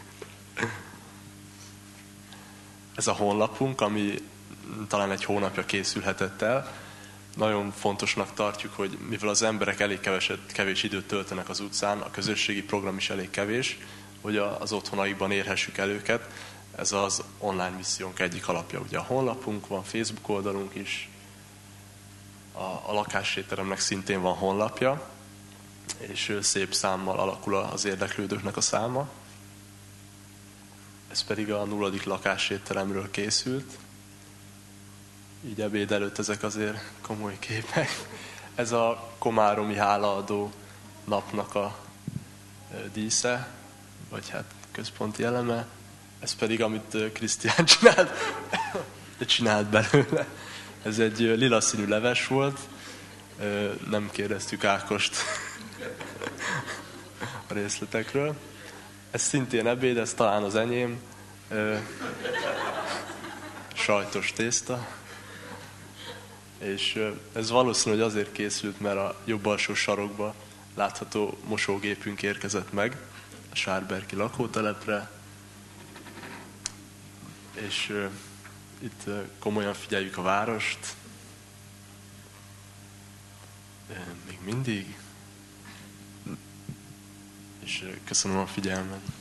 Ez a honlapunk, ami talán egy hónapja készülhetett el. Nagyon fontosnak tartjuk, hogy mivel az emberek elég kevés időt töltenek az utcán, a közösségi program is elég kevés, hogy az otthonaikban érhessük el őket. Ez az online missziónk egyik alapja. Ugye a honlapunk van, Facebook oldalunk is, a lakásétteremnek szintén van honlapja, és szép számmal alakul az érdeklődőknek a száma. Ez pedig a 0. lakásétteremről készült. így ebéd előtt ezek azért komoly képek. Ez a komáromi hálaadó napnak a dísze, vagy hát központi eleme. Ez pedig, amit Krisztián csinált belőle. Ez egy lila színű leves volt. Nem kérdeztük Ákost a részletekről. Ez szintén ebéd, ez talán az enyém. Sajtos tészta. És ez valószínűleg azért készült, mert a jobb alsó sarokba látható mosógépünk érkezett meg a Sárberki lakótelepre. És itt komolyan figyeljük a várost. Még mindig. És köszönöm a figyelmet.